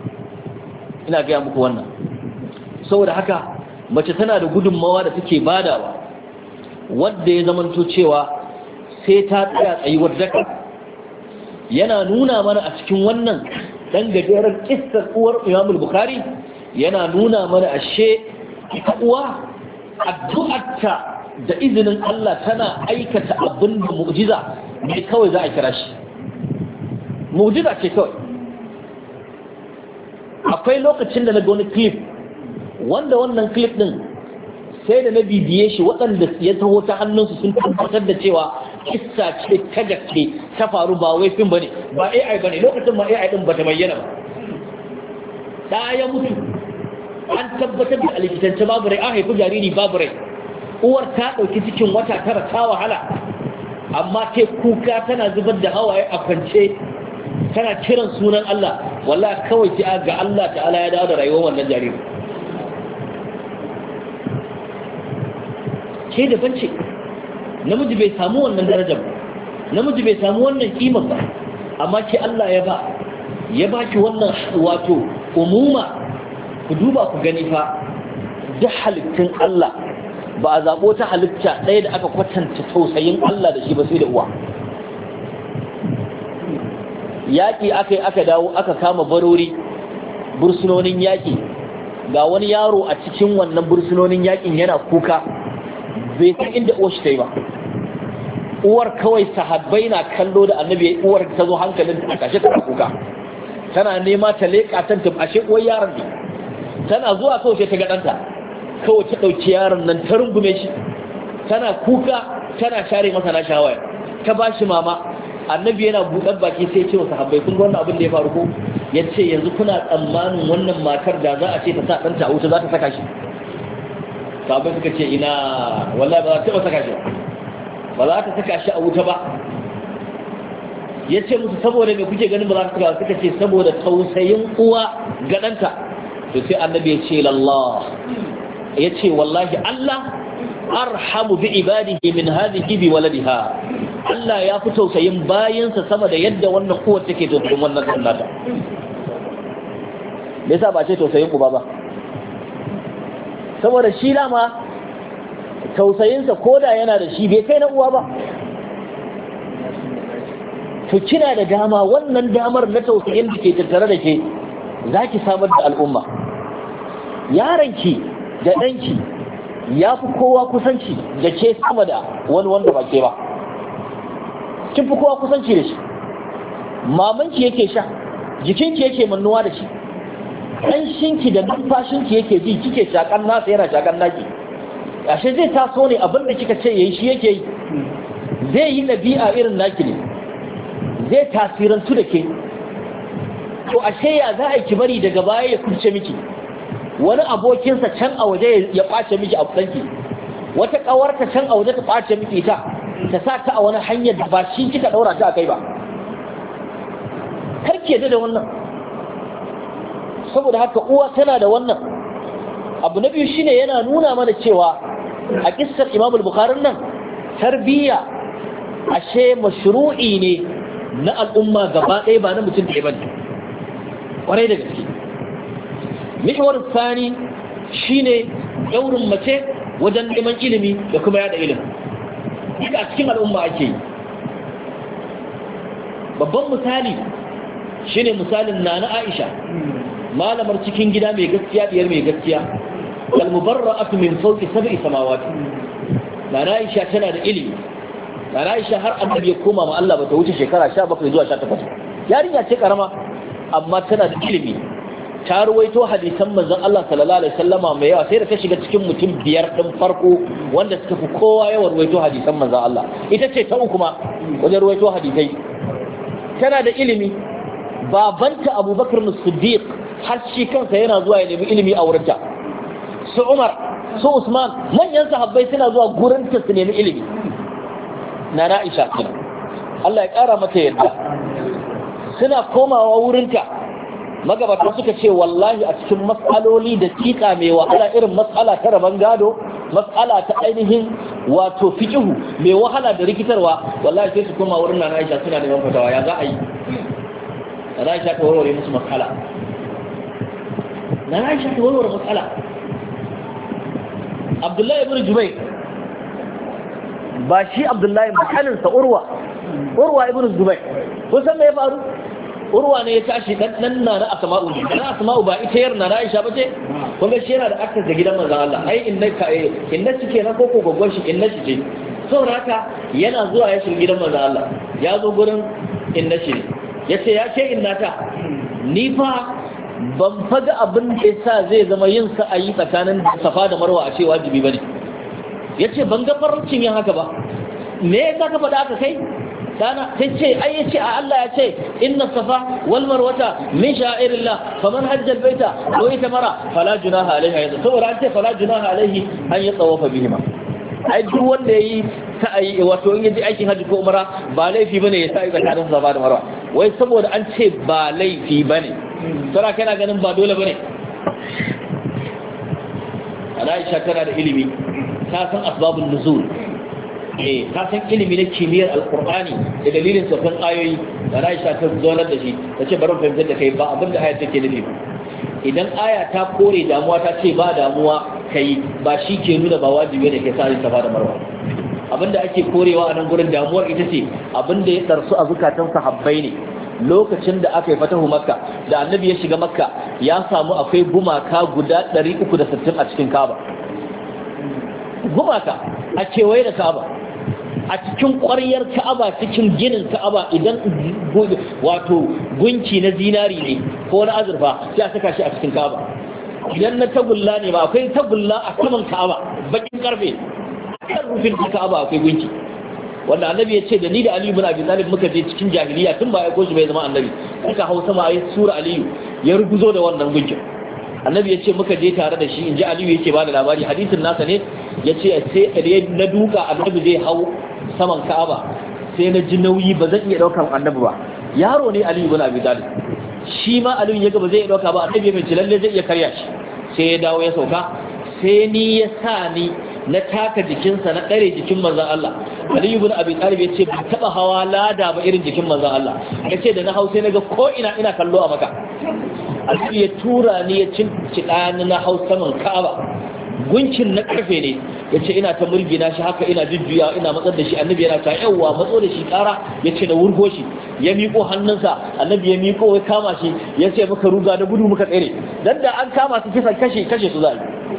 Ina gaya muku wannan saboda haka mace tana da gudunmawa da take badawa, wanda ya zamanto cewa sai ta tsaya tsayuwar daka. Yana nuna mana a cikin wannan dan gajeren kissar uwar Imam Bukhari, yana nuna mana ashe ita uwa addu'arta da izinin Allah tana aikata abin da mu'jiza ne kawai za a kira shi mu'jiza ce kawai. Akwai lokacin da na ga wani clip wanda wannan clip din sai da na bibiye shi, waɗanda ya taho ta hannunsu sun tabbatar da cewa kissa ce ta gaske ta faru, ba wai fim bane, ba A I bane. Lokacin ma A I din bata bayyana ba, da ya mutu an tabbatar da alikitance babu rai, an haifi jariri babu rai, uwar ta ɗauki cikin wata tara ta wahala, amma ta kuka tana zubar da hawaye a kwance tana kiran sunan Allah. Wallahi kawai ta ga Allah ta'ala ya dawo da rayuwar wannan jariri. Ke da bance namiji bai samu wannan darajar ba, namiji bai samu wannan kimar ba, amma ke Allah ya ba ya baki wannan wato umuma. Ku duba ku gani fa, duk halittun Allah ba a zaɓo ta halitta ɗaya da aka kwatanta tausayin Allah da shi ba sai da uwa. Yaƙi aka yi aka dawo aka kama barori, bursunonin yaƙi, ga wani yaro a cikin wannan bursunonin yaƙin yana kuka, bai san inda uwar shi ta yi ba. Uwar kawai sahabbai na kallo da annabi, uwar ta zo hankalin ta kashe ta kuka, tana nema ta leƙa tanta, ashe uwar yaron ne. Tana zuwa kawai sai ta ga ɗanta, kawai ta ɗauki yaron nan ta rungume shi, tana kuka tana share masa na shawaya, ta ba shi mama. Annabi yana buɗar baki sai ce wa sahabbai, kun ga wannan abin da ya faru ko? Ya ce yanzu kuna tsammanin wannan matar da za a ce ta sa ɗanta a wuta za ta saka shi? Sahabbai suka ce ina, wallahi ba za ta taɓa saka shi ba, ba za ta saka shi a wuta ba. Ya ce musu saboda me kuke ganin ba za ta saka? Suka ce saboda tausayin uwa ga ɗanta. To sai annabi ya ce lallah, ya ce wallahi Allah arhamu bi ibadihi min hadhihi bi waladiha. Allah ya fi tausayin bayansa sama da yadda wannan uwar take tausayin wannan sallata. Me yasa ba ce tausayin uba ba? Saboda shi dama tausayinsa koda yana da shi bai kai na uwa ba. To kina da dama, wannan damar na tausayin da ke tattare da ke zaki samar da al'umma. Yaranki da ɗanki ya fi kowa kusanci da ke sama da wani wanda ba ke ba. Kin fi kowa kusanci da shi, mamanki yake sha, jikinki yake mannuwa da shi, ƙanshinki da numfashinki yake ji, kike shakan nasa yana shakan naki. Ashe zai taso ne abin da kika ce yayi shi yake yi, zai yi ɗabi'a irin naki ne, zai tasirantu da ke. To ashe ya za a ki bari daga baya ya kurce miki, wani abokinsa can a waje ya ɓace miki a ɗanki, wata ƙawarta can a waje ta ɓace miki ta ta sa ta a wani hanyar da ba shi kika ɗaura ta a kai ba. Karki yadda da wannan. Saboda haka uwa tana da wannan. Abu na biyu shine yana nuna mana cewa a kissar Imam al-Bukhari nan tarbiyya ashe mashru'i ne na al'umma gaba ɗaya ba na mutum ɗaya bane. Kwarai da gaske. Mihwar tsani shine daurin mace wajen neman ilimi da kuma yada ilimi. Duka a cikin al'umma ake yi. Babban misali shine misalin Nana Aisha, malamar cikin gida mai gaskiya diyar mai gaskiya, al-mubarra'atu min fawqi sab'i samawati. Nana Aisha tana da ilimi. Nana Aisha har annabi ya koma ma Allah bata wuce shekara sha bakwai zuwa sha takwas. Yarinya ce karama amma tana da ilimi. Ta ruwaito hadisan manzon Allah sallallahu alaihi wasallama mai yawa, sai da ta shiga cikin mutum biyar din farko wanda suka fi kowa yawan ruwaito hadisan manzon Allah. Ita ce ta uku ma wajen ruwaito hadisai. Tana da ilimi. Babanta Abubakar Siddiq har shi kansa yana zuwa ya nemi ilimi a wurinta. Su Umar, su Usman, manyan sahabbai suna zuwa gurinta su nemi ilimi. Nana Aisha kenan. Allah ya kara mata yadda. Suna komawa wurinta. Magabata suka ce wallahi a cikin mas'aloli da tika mai wahala irin mas'ala ta raban gado, mas'ala ta ainihin wato fiqhu mai wahala da rikitarwa, wallahi sai su koma wurin Nana Aisha suna neman fatawa ya za a yi. Nana Aisha ta warware musu mas'ala. Nana Aisha ta warware mas'ala. Abdullahi ibn Jubayr ba shi Abdullahi makaninsa Urwa Urwa ibn Zubayr kun san me ya faru? Urwa ne ya tashi dan nan na Asma'u ne. Dan Asma'u ba ita yar na Aisha bace? Kun ga shi yana da akta da gidan manzon Allah. Ai inna ka eh inna cike na koko goggon shi inna shi ce. Saboda haka yana zuwa ya shiga gidan manzon Allah. Ya zo gurin inna shi. Yace ya ce inna ta ni fa ban faga abin da yasa zai zama yin sa'ayi tsakanin Safa da Marwa a ce wajibi bane. Yace ban ga farcin yin haka ba. Me yasa ka faɗa aka kai? dana sai ce ai yace a Allah ya ce inna safa wal marwata min sha'irillah faman hajja al baita wa itamara fala junaha alaihi yanzu saboda an ce fala junaha alaihi an ya tsawafa bihima ai duk wanda yayi sa'ayi wato in yaji aikin haji ko umara ba laifi bane ya sa'i tsakanin safa da marwa wai saboda an ce ba laifi bane sara kana ganin ba dole bane. Aisha tana da ilimi ta san asbabun nuzul eh ta san ilimi na kimiyyar alqur'ani da dalilin saukan ayoyi da Aisha ta zonar da shi tace bari mu fahimtar da kai ba abin da aya take nufi idan aya ta kore damuwa ta ce ba damuwa kai ba shi ke nuna ba wajibi ne kai sai safa da marwa abinda ake korewa a nan gurin damuwar ita ce abinda ya darsu a zukatan sahabbai ne lokacin da aka yi fatahu makka da annabi ya shiga makka ya samu akwai gumaka guda ɗari uku da sittin a cikin kaaba gumaka a kewaye da ka'aba a cikin ƙwaryar ka'aba cikin ginin ka'aba idan wato gunki na zinari ne ko na azurfa sai a saka shi a cikin ka'aba idan na tagulla ne ba akwai tagulla a saman ka'aba bakin karfe kan rufin ka'aba akwai gunki wanda annabi ya ce da ni da aliyu bin abi talib muka je cikin jahiliya tun ba ya goshi bai zama annabi muka hau sama ayi sura aliyu ya ruguzo da wannan gunkin annabi ya ce muka je tare da shi in ji aliyu yake ba da labari hadisin nasa ne ya ce sai na duka annabi zai hau saman ka'aba sai na ji nauyi ba zan iya daukan annabi ba yaro ne aliyu bin abi talib shi ma aliyu ya ga ba zai iya dauka ba annabi mai lalle zai iya karya shi sai ya dawo ya sauka sai ni ya sa ni na taka jikinsa na ɗare jikin manzan Allah aliyu bin abi talib ya ce ban taɓa hawa lada ba irin jikin manzan Allah ya ce da na hau sai na ga ko ina ina kallo a maka aliyu ya tura ni ya cinciɗa ni na hau saman ka'aba gunkin na ƙarfe ne ya ce ina ta murgina shi haka ina jujjuya ina matsar da shi annabi yana ta yawwa matso da shi ƙara ya ce na wurgo shi ya miƙo hannunsa annabi ya miƙo ya kama shi ya ce muka ruga da gudu muka tsere dan da an kama su kisan kashe kashe su za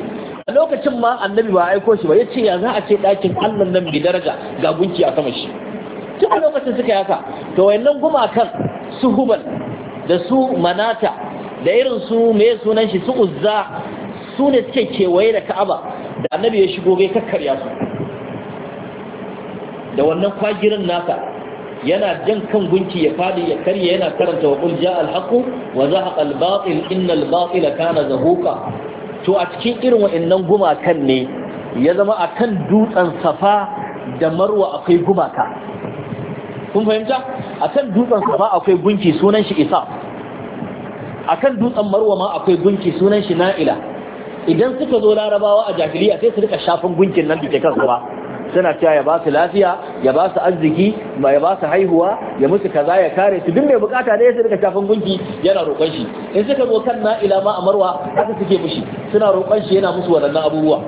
a lokacin ma annabi ba aiko shi ba ya ce ya za a ce ɗakin Allah nan bi daraja ga gunki a sama shi tun a lokacin suka yaka to wayannan gumakan su hubal da su manata da irin su me sunan shi su uzza su ne suke kewaye da ka'aba da annabi ya shigo bai kakkarya su da wannan kwagirin nasa yana jan kan gunki ya fadi ya karye yana karanta wa qul jaa al-haqq wa zahaqa al-batil inna al-batila kana zahuqa to a cikin irin wa'annan gumakan ne ya zama akan dutsen safa da marwa akwai gumaka kun fahimta akan dutsen safa akwai gunki sunan shi isa akan dutsen marwa ma akwai gunki sunan shi na'ila idan suka zo larabawa a jahiliya sai su rika shafin gunkin nan da ke kan ba suna cewa ya ba su lafiya ya ba su arziki ya ba su haihuwa ya musu kaza ya kare su duk mai bukata ne su rika shafin gunki yana roƙon shi in suka zo kan na'ila ma a marwa haka suke mushi suna roƙon shi yana musu waɗannan abubuwa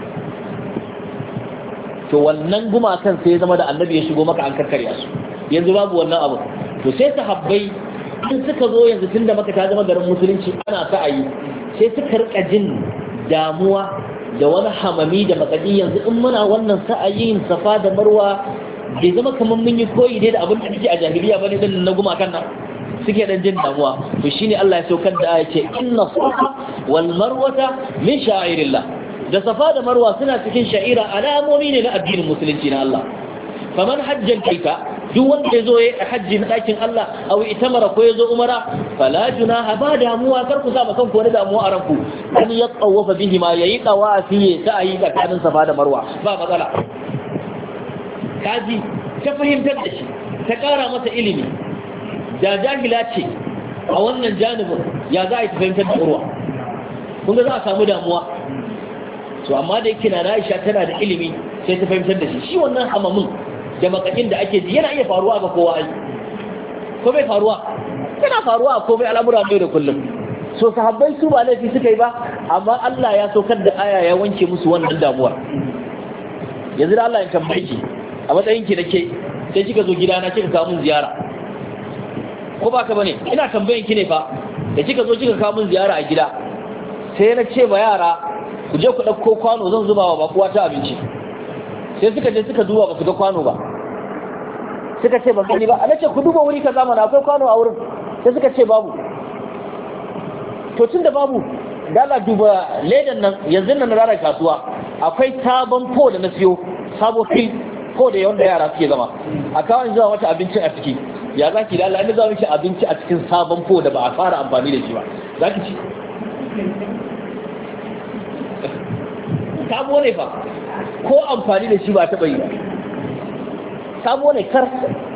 to wannan gumakan sai ya zama da annabi ya shigo maka an karkarya su yanzu babu wannan abu to sai sahabbai in suka zo yanzu tunda maka ta zama garin musulunci ana sa'ayi sai suka rika jin damuwa da wani hamami da makadi yanzu in muna wannan sa'ayin safa da marwa bai zama kamar mun yi koyi dai da abin da kike a jahiliya bane din na gumakan nan suke dan jin damuwa to shine Allah ya saukar da aya ce inna safa wal marwata min sha'irillah da safa da marwa suna cikin sha'ira alamomi ne na addinin musulunci na Allah faman hajjan kaita duk wanda ya zo ya hajji na ɗakin Allah aw itamara ko ya zo umara fala junaha ba damuwa kar ku sa ba kanku wani damuwa a ranku an ya tsawafa bihi ma yayi tawafi ta ayi tsakanin safa da marwa ba matsala kaji ta fahimtar da shi ta ƙara masa ilimi da jahila ce a wannan janibin ya za a yi ta fahimtar da urwa kun ga za a samu damuwa to amma da yake na Aisha tana da ilimi sai ta fahimtar da shi shi wannan hamamin da makakin da ake ji yana iya faruwa ga kowa ai ko bai faruwa yana faruwa ko bai al'amura mai da kullum so sahabbai su ba laifi suka yi ba amma Allah ya saukar da aya ya wanke musu wannan damuwar yanzu da Allah ya tambaye ki a matsayin ki nake sai kika zo gidana kika kawo mun ziyara ko ba ka bane ina tambayen ki ne fa da kika zo kika kawo mun ziyara a gida sai na ce ba yara ku je ku dauko kwano zan zuba wa bakuwa ta abinci sai suka je suka duba ba su ga kwano ba suka ce ba gani ba ana ce ku duba wuri ka zamana akwai kwano a wurin sai suka ce babu to tun da babu dala duba ledan nan yanzu nan na rara kasuwa akwai sabon po da na siyo sabo fil po da yawan da yara suke zama a kawai zuwa wata abincin a ciki ya za ki da Allah inda za mu ci abinci a cikin sabon po da ba a fara amfani da shi ba za ki ci sabo ne fa ko amfani da shi ba taɓa yi sabo ne kar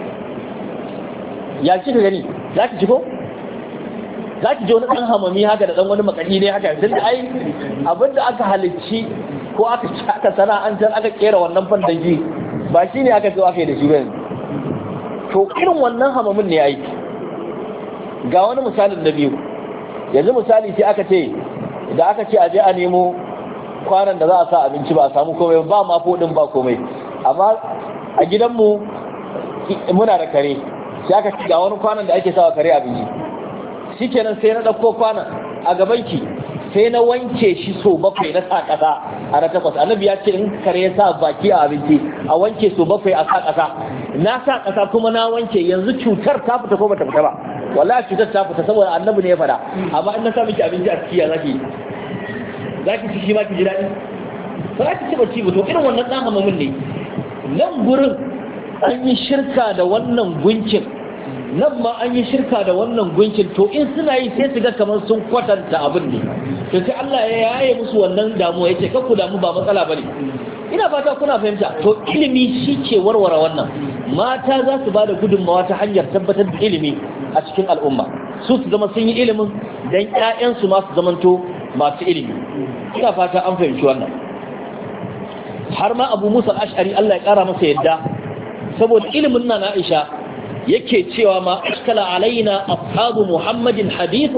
ya kika gani za ki ci ko za ki ji wani ɗan hamami haka da ɗan wani makani ne haka tun da ai abinda aka halicci ko aka aka sana'antar aka kera wannan fandanji ba shi ne aka zo aka yi da shi ba to irin wannan hamamin ne ai ga wani misalin na biyu yanzu misali sai aka ce da aka ce a je a nemo kwanan da za a sa abinci ba a samu komai ba ma fodin ba komai amma a gidanmu muna da kare sai aka ci ga wani kwanan da ake sawa kare abinci shikenan sai na dauko kwanan a gabanki sai na wanke shi so bakwai na sa kasa a na takwas annabi ya ce in kare ya sa baki a abinci a wanke so bakwai a sa kasa na sa kasa kuma na wanke yanzu cutar ta fita ko bata fita ba wallahi cutar ta fita saboda annabi ne ya fada amma in na sa miki abinci a ciki ya zaki za ki ci shi ma ki ji daɗi ba za ki ci bacci ba to irin wannan ɗan hamamin ne nan gurin an yi shirka da wannan gunkin nan ma an yi shirka da wannan gunkin to in suna yi sai su ga kamar sun kwatanta abin ne to sai Allah ya yaye musu wannan damuwa ya ce kar ku damu ba matsala bane ina fata kuna fahimta to ilimi shi ke warware wannan mata za su ba da gudunmawa ta hanyar tabbatar da ilimi a cikin al'umma su su zama sun yi ilimin dan ƴaƴansu ma su zamanto masu ilimi ina fata an fahimci wannan har ma Abu Musa al-Ash'ari Allah ya kara masa yadda saboda ilimin nan Aisha yake cewa ma ashkala alaina ashabu Muhammadin hadithun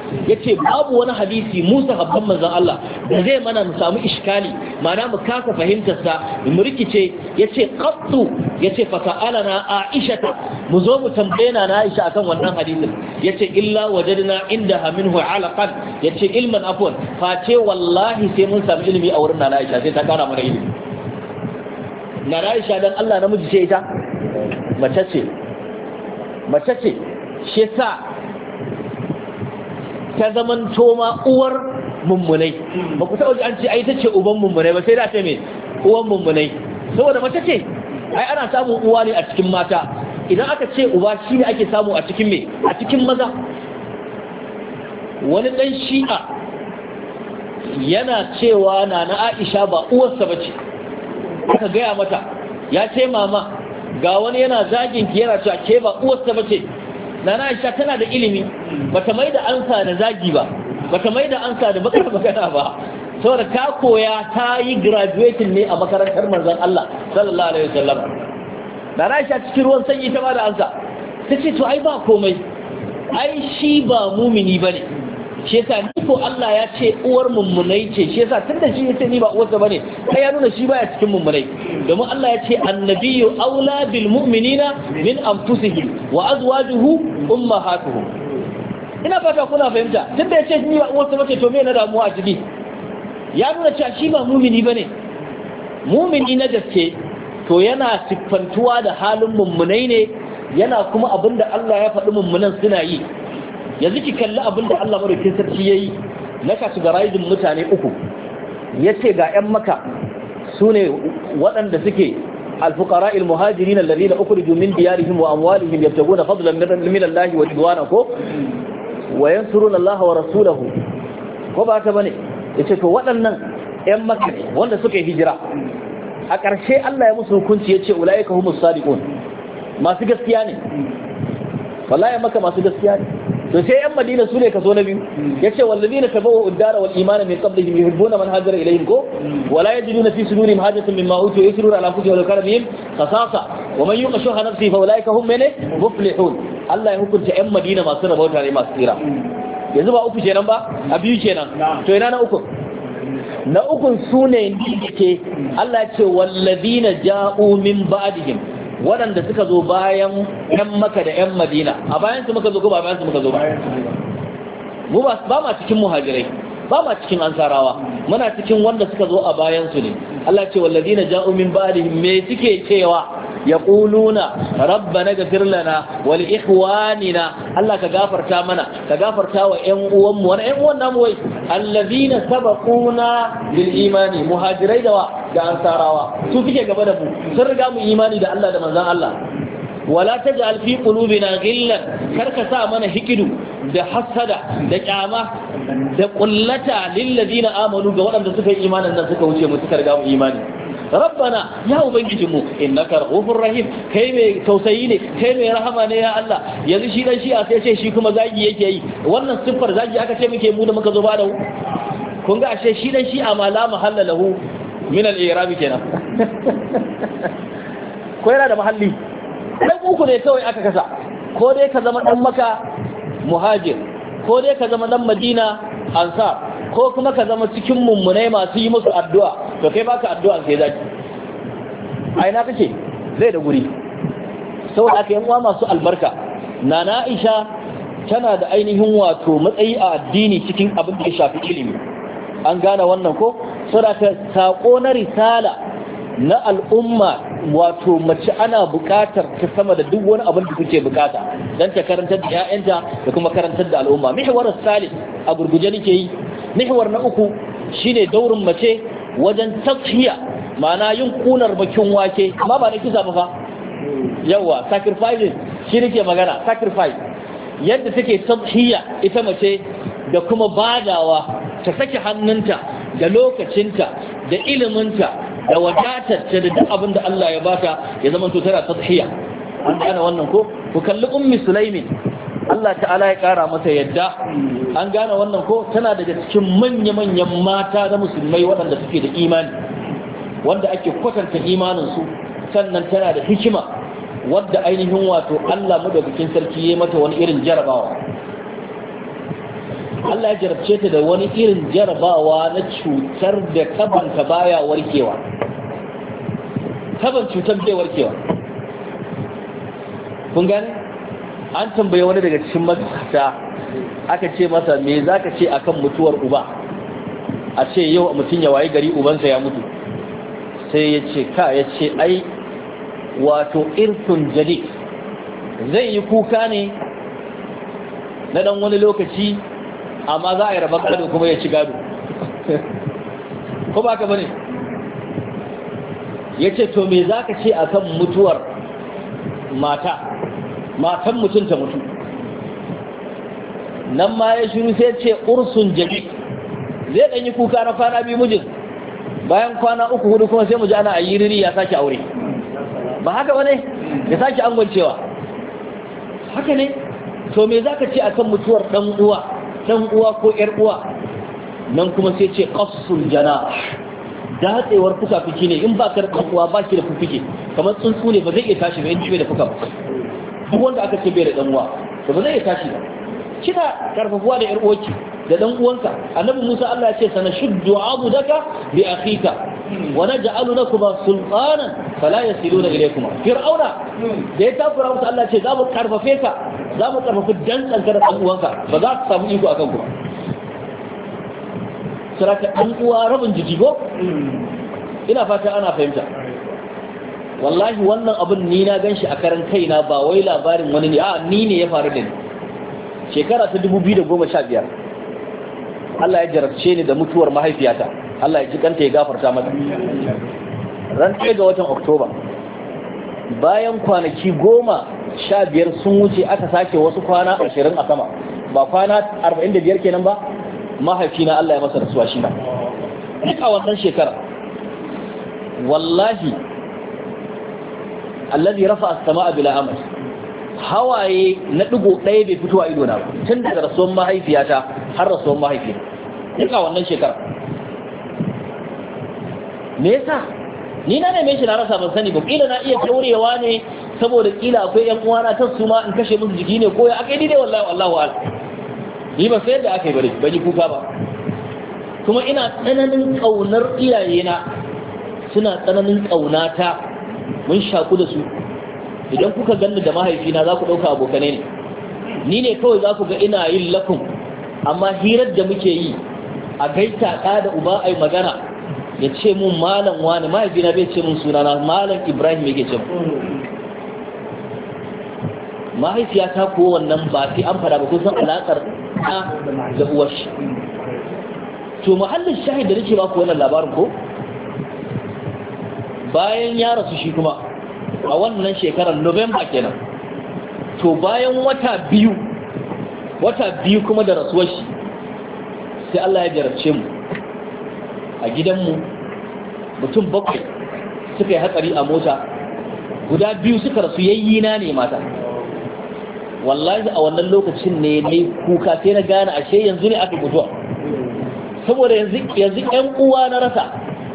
yace babu wani hadisi Musa habban manzon Allah da zai mana mu samu iskali ma'ana mu kasa fahimtar sa mu rikice yace qattu yace fa sa'alana Aisha mu zo mu tambaye na Aisha akan wannan hadisin yace illa wajadna indaha minhu alaqan yace ilman afwan fa ce wallahi sai mun samu ilimi a wurin na Aisha sai ta kara mana ilimi na Aisha dan Allah namiji ce ita mace ce mace ce shi sa ta zaman toma uwar mummunai ba ku taɓa an ce ai ta ce uban mummunai ba sai da ce me uwan mummunai saboda mace ce ai ana samun uwa ne a cikin mata idan aka ce uba shi ne ake samu a cikin me a cikin maza wani dan shi'a yana cewa na na Aisha ba uwarsa ba ce aka gaya mata ya ce mama ga wani yana zagin ki yana cewa ke ba uwarsa ba ce nana Aisha tana da ilimi bata mai da ansa da zagi ba bata mai da ansa da bakar magana ba saboda ta koya ta yi graduating ne a makarantar manzon Allah sallallahu alaihi wasallam nana Aisha cikin ruwan sanyi ta ba da ansa tace to ai ba komai ai shi ba mumini bane shi yasa ni ko Allah ya ce uwar mummunai ce shi yasa tunda shi yace ni ba uwarsa bane kai ya nuna shi baya cikin mummunai domin Allah ya ce annabiyyu aula bil mu'minina min anfusihim wa azwajuhu ummahatuhum ina fata kuna fahimta tunda yace ni ba uwarsa bace to me na damuwa a ciki ya nuna cewa shi ba mumini bane mumini na gaske to yana siffantuwa da halin mummunai ne yana kuma abinda Allah ya faɗi mummunan suna yi yanzu ki kalli abinda Allah madaukakin sarki yayi na categorizing mutane uku yace ga ƴan maka sune waɗanda suke al-fuqara al-muhajirin alladhina ukhriju min diyarihim wa amwalihim yabtaguna fadlan min Allah wa ridwanahu wa yansuruna Allah wa rasulahu ko ba ta bane yace to waɗannan ƴan maka wanda suka hijira a ƙarshe Allah ya musu hukunci yace ulaika humus sadiqun masu gaskiya ne wallahi maka masu gaskiya ne to sai yan madina su ne kaso na biyu yace wallazina tabawu ad-dara wal imana min qablihim yuhibbuna man hajara ilayhim ko wala yajiduna fi sudurihim hajatan mimma utu yusiruna ala anfusihim wa kana bihim qasasa wa man yuqa shuha nafsihi fa ulaika hum muflihun Allah ya hukunta yan madina masu rabauta ne masu tsira yanzu ba uku kenan ba a biyu kenan to ina na uku na ukun sune ne ke Allah ya ce wallazina ja'u min ba'dihim waɗanda suka zo bayan ‘yan maka da ‘yan madina a bayan su muka zo ko ba bayan su muka zo ba mu ba ma cikin muhajirai ba ma cikin ansarawa muna cikin wanda suka zo a bayan su ne Allah ce wallazina ja'u min ba'dihim me suke cewa yaquluna rabbana ghfir lana wa li ikhwanina Allah ka gafarta mana ka gafarta wa ƴan uwan mu wani ƴan uwan namu wai allazina sabaquna bil imani muhajirai da da ansarawa su suke gaba da mu sun riga mu imani da Allah da manzon Allah wala taj'al fi qulubina ghillan karka sa mana hikidu da hasada da kyama da kullata lil ladina amanu ga waɗanda suka yi imanin nan suka wuce mu suka riga mu imani rabbana ya ubangijinmu innaka rahufur rahim kai mai tausayi ne kai mai rahama ne ya Allah yanzu shi dan shi a sai ce shi kuma zagi yake yi wannan siffar zagi aka ce muke mu da muka zo ba da kun ga ashe shi dan shi a mala mahalla lahu min al-i'rab kenan ko yana da mahalli dan uku ne kawai aka kasa ko dai ka zama dan maka muhajir ko dai ka zama dan madina ansar ko kuma ka zama cikin mummunai masu yi musu addu'a to kai baka addu'a sai zaki a ina kake zai da guri saboda aka yi uwa masu albarka nana Aisha tana da ainihin wato matsayi a addini cikin abin da ya shafi ilimi an gane wannan ko saboda ka sako na risala na al'umma wato mace ana bukatar ta sama da duk wani abin da kuke bukata dan ta karantar da ƴaƴanta da kuma karantar da al'umma mihwar salis a gurguje nake yi mihwar na uku shine daurin mace wajen tashiya ma'ana yin kunar bakin wake amma ba da kisa ba fa yawa sacrifice shi nake magana sacrifice yadda take tashiya ita mace da kuma badawa ta saki hannunta da lokacinta da iliminta da wadatarta da duk abin da Allah ya bata ya zama to tana tashiya an gane wannan ko ku kalli ummi sulaimin Allah ta'ala ya kara mata yadda an gane wannan ko tana daga cikin manya-manyan mata da musulmai waɗanda suke da imani wanda ake kwatanta imaninsu sannan tana da hikima wadda ainihin wato Allah madaukakin sarki ya mata wani irin jarabawa Allah ya jarabce ta da wani irin jarabawa na cutar da tabanta baya warkewa taban cutar bai warkewa kun gane an tambaye wani daga cikin matasa aka ce masa me zaka ce akan mutuwar uba a ce yau mutum ya wayi gari ubansa ya mutu sai ya ce ka ya ce ai wato irtun jadid zai yi kuka ne na dan wani lokaci amma za a yi raba gado kuma ya ci gado ko ba ka bane ya ce to me za ka ce a kan mutuwar mata matan mutum ta mutu nan ma ya shiru sai ce ursun jami zai ɗan yi kuka na kwana biyu mijin bayan kwana uku hudu kuma sai mu ji ana a yi riri ya sake aure ba haka bane ya sake angwancewa haka ne to me za ka ce a kan mutuwar ɗan uwa ɗan uwa ko ‘yar uwa nan kuma sai ce ƙasul jana datsewar fuka-fuki ne in ba ka da uwa ba ki da fuffuke kamar tsuntsu ne ba zai iya tashi ba in bai da fuka duk wanda aka ce bai da ɗan uwa to ba zai iya tashi ba kina karfafuwa da ‘yar uwarki da ɗan uwanka annabi Musa Allah ya ce sana shuddu abudaka bi akhika wa naj'alu lakuma sultanan fala yasiluna ilaykuma fir'auna da ya tafura musu Allah ya ce za mu karfafe ka za mu karfafi dantsan ka da ɗan uwanka ba za su samu iko akan ku saraka ɗan uwa rabin jiki ko ina fata ana fahimta wallahi wannan abin ni na ganshi a karan kaina ba wai labarin wani ne a ni ne ya faru da ni shekara ta dubu biyu da goma sha biyar Allah ya jarabce ni da mutuwar mahaifiyata Allah ya ji kanta ya gafarta mata ran ɗaya ga watan Oktoba bayan kwanaki goma sha biyar sun wuce aka sake wasu kwana ashirin a sama ba kwana arba'in da biyar kenan ba mahaifina Allah ya masa rasuwa shi na duk a wannan shekara wallahi allazi rafa as-samaa bila amal hawaye na digo ɗaya bai fito a ido na tun daga rasuwar mahaifiyata har rasuwar mahaifina duk a wannan shekara me yasa ni na neme shi na rasa ban sani ba kila na iya taurewa ne saboda kila akwai yan uwana ta su ma in kashe musu jiki ne ko ya akai dai wallahi wallahu a'lam ni ba sai yadda aka yi bari ban yi kuka ba kuma ina tsananin kaunar iyayena suna tsananin kaunata mun shaku da su idan kuka ganni da mahaifina za ku ɗauka abokanai ne ni ne kawai za ku ga ina yin lakun amma hirar da muke yi a gaita ɗa da uba ai magana ya ce mun malam wani mahaifina bai ce mun sunana malam ibrahim yake ce mahaifiyata ko wannan ba sai an fada ba ko san alaƙar da uwar shi to muhallin shahid da nake ba ku wannan labarin ko bayan ya rasu shi kuma a wannan shekarar November kenan to bayan wata biyu wata biyu kuma da rasuwar shi sai Allah ya jarabce mu a gidanmu mutum bakwai suka yi hatsari a mota guda biyu suka rasu yayyina ne mata wallahi a wannan lokacin ne ne kuka sai na gane ashe yanzu ne aka mutuwa saboda yanzu yanzu ƴan uwa na rasa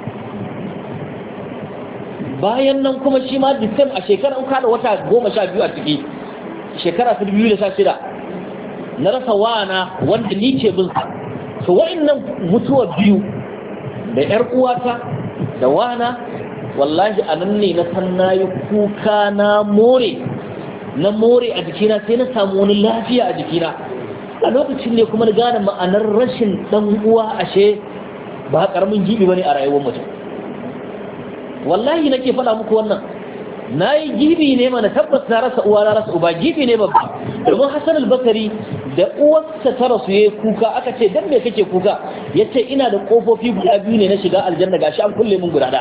bayan nan kuma shi ma disem a shekarar an kada wata goma sha biyu a ciki shekara ta biyu da sha shida na rasa wana wanda ni ce bin sa to wa'annan mutuwa biyu da ƴar uwata da wana wallahi anan ne na san nayi kuka na more na more a jikina sai na samu wani lafiya a jikina a lokacin ne kuma na gane ma'anar rashin dan uwa ashe ba karamin gibi bane a rayuwar mutum wallahi nake faɗa muku wannan nayi gibi ne mana tabbas na rasa uwa na rasa uba gibi ne babba domin Hassan al-Bakari da uwarsa ta rasu yayi kuka aka ce dan me kake kuka yace ina da kofofi guda biyu ne na shiga aljanna gashi an kulle min guda da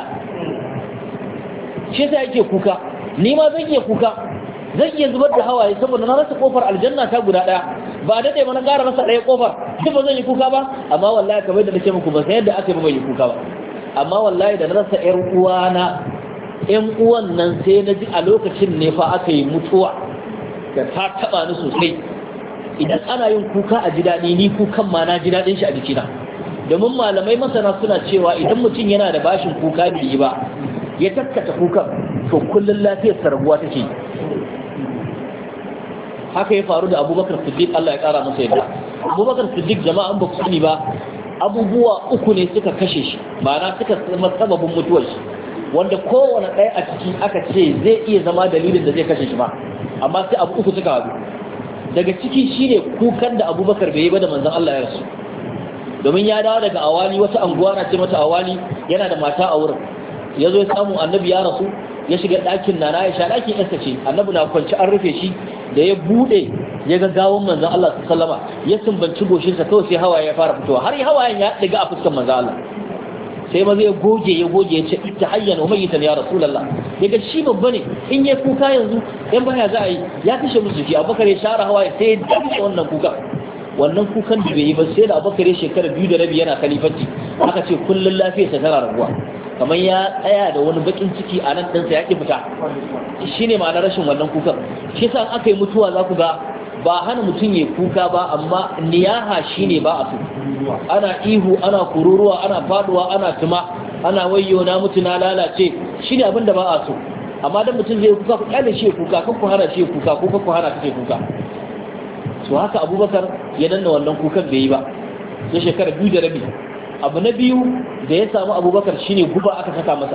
shi sai yake kuka ni ma zan iya kuka zan iya zubar da hawaye saboda na rasa kofar aljanna ta guda daya ba dade ba na ƙara rasa ɗaya kofar duk ba zan yi kuka ba amma wallahi kamar da nake muku ba sai yadda aka yi ba yi kuka ba amma wallahi da na rasa ƴar uwana ƴan uwan nan sai na ji a lokacin ne fa aka yi mutuwa da ta taba ni sosai idan ana yin kuka a ji daɗi ni kukan ma na ji daɗin shi a jikina domin malamai masana suna cewa idan mutum yana da bashin kuka bai yi ba ya takkata kukan to kullun lafiyar sarrafuwa take yi haka ya faru da abubakar siddiq Allah ya kara masa yadda Abubakar Siddiq jama'an ba ku sani ba abubuwa uku ne suka kashe shi ma'ana suka zama sababin mutuwar shi wanda kowane ɗaya a ciki aka ce zai iya zama dalilin da zai kashe shi ba amma sai abu uku suka haɗu daga ciki shine kukan da Abubakar bai yi ba da manzon Allah ya rasu domin ya dawo daga awali wata anguwa na ce mata awali yana da mata a wurin ya zo ya samu annabi ya rasu ya shiga ɗakin nana ya sha ɗakin yarsa ce annabi na kwanci an rufe shi da ya buɗe ya ga gawon manzon Allah sallama ya sumbanci goshinsa kawai sai hawaye ya fara fitowa har hawayen ya ɗiga a fuskar manzon Allah sai maza ya goge ya goge ya ce ita hayyan wa mayyitan ya rasulullah daga shi babba ne in ya kuka yanzu yan baya za a yi ya kashe musu shi Abubakar ya share hawaye sai ya dace wannan kuka wannan kukan da bai yi ba sai da Abubakar ya shekara biyu da rabi yana kalifanci aka ce kullun lafiyarsa tana raguwa kamar ya tsaya da wani bakin ciki a nan ɗinsa ya ƙi fita shi ne ma'anar rashin wannan kukan shi sa aka yi mutuwa za ku ga ba hana mutum ya kuka ba amma niyaha shi ne ba a so ana ihu ana kururuwa ana faduwa ana tuma ana wayyo na mutu na lalace shi ne abin da ba a so amma dan mutum zai kuka ku kyale shi ya kuka kan ku hana shi ya kuka ko kan ku hana shi ya kuka so haka Abubakar ya danna wannan kukan bai yi ba sai shekara biyu da rabi abu na biyu da ya samu Abubakar shine guba aka saka masa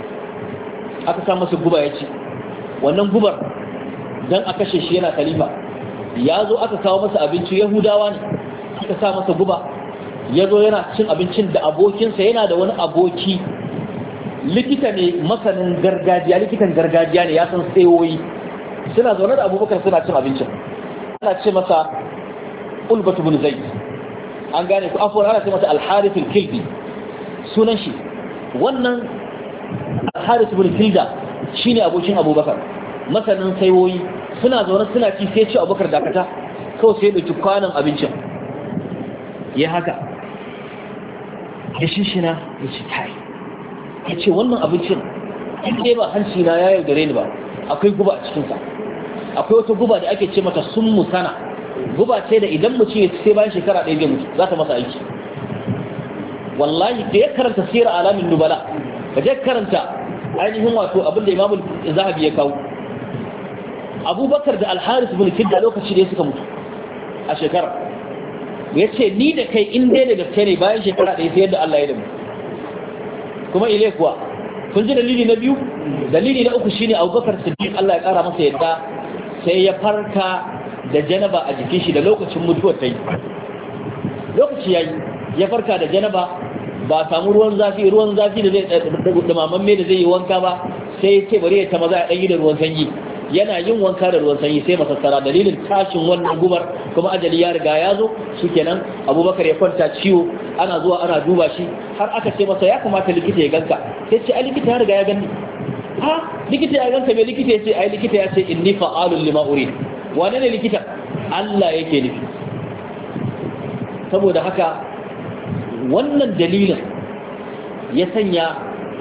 aka sa masa guba ya ci wannan gubar dan a kashe shi yana khalifa ya zo aka kawo masa abinci Yahudawa ne aka sa masa guba ya zo yana cin abincin da abokinsa yana da wani aboki likita ne masanin gargajiya likitan gargajiya ne ya san tsayoyi suna zaune da Abubakar suna cin abincin ana ce masa Ulbatu bin Zaid an gane ku afuwar ana ce masa Al-Harith al-Kildi sunan shi wannan Al-Harith bin Kilda shine abokin Abubakar masanin tsayoyi suna zaune suna ci sai ce Abubakar dakata kawai sai ya dauki kwanan abincin ya haka ya shishina ya ce kai ya ce wannan abincin in dai ba hanci na ya yaudare ni ba akwai guba a cikinsa akwai wata guba da ake ce mata summu sana guba ce da idan mutum ya sai bayan shekara ɗaya zai mutu za ta masa aiki wallahi da ya karanta sirar alamin nubala da ya karanta ainihin wato abin da imamu zahabi ya kawo Abubakar da Al-Harith bin Kidda lokaci da suka mutu a shekara ya ce ni da kai in dai da gaske ne bayan shekara ɗaya sai yadda Allah ya da mu kuma ile kuwa kun ji dalili na biyu dalili na uku shine Abubakar Siddiq Allah ya kara masa yadda sai ya farka da janaba a jikin shi da lokacin mutuwar ta yi lokaci yayi ya farka da janaba ba samu ruwan zafi ruwan zafi da zai dumamamme da zai yi wanka ba sai ya ce bari ya ta maza ya ɗanyi da ruwan sanyi yana yin wanka da ruwan sanyi sai masassara dalilin tashin wannan gubar kuma ajali ya riga ya zo shikenan Abubakar ya kwanta ciwo ana zuwa ana duba shi har aka ce masa ya kamata likita ya ganka sai ce ai likita ya riga ya ganni ha likita ya ganka me likita ya ce ai likita ya ce inni fa'alun lima urid wane ne likita Allah yake nufi saboda haka wannan dalilin ya sanya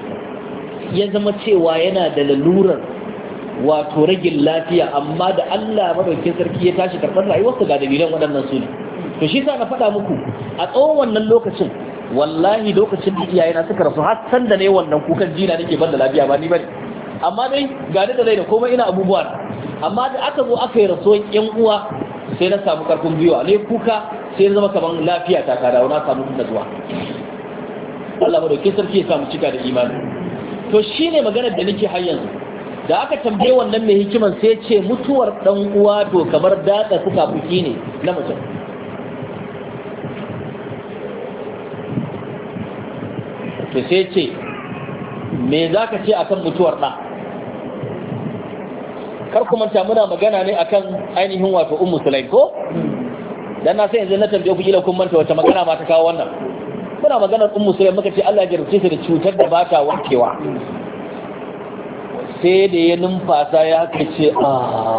ya zama cewa yana da lalurar wato ragin lafiya amma da Allah madaukakin sarki ya tashi karɓar rayuwarsa ga dalilan waɗannan su ne to shi sa na faɗa muku a tsawon wannan lokacin wallahi lokacin da iyayena suka rasu har san da ne wannan kukan jina nake ban da lafiya ba ni bane amma dai ga da rai da komai ina abubuwa amma da aka zo aka yi rasuwan yan uwa sai na samu karfin gwiwa ne kuka sai na zama kaman lafiya ta kada na samu natsuwa Allah madaukakin sarki ya samu cika da imani to shine maganar da nake har yanzu da aka tambaye wannan mai hikiman sai ce mutuwar dan uwa to kamar datsa fuka fuki ne na mutum to sai ce me zaka ce akan mutuwar da kar ku manta muna magana ne akan ainihin wato ummu sulaim ko dan na sai yanzu na tambaye ku kila kun manta wata magana ma ta kawo wannan muna maganar ummu sulaim muka ce Allah ya jarrace ta da cutar da ba ta warkewa sai da ya numfasa ya kace a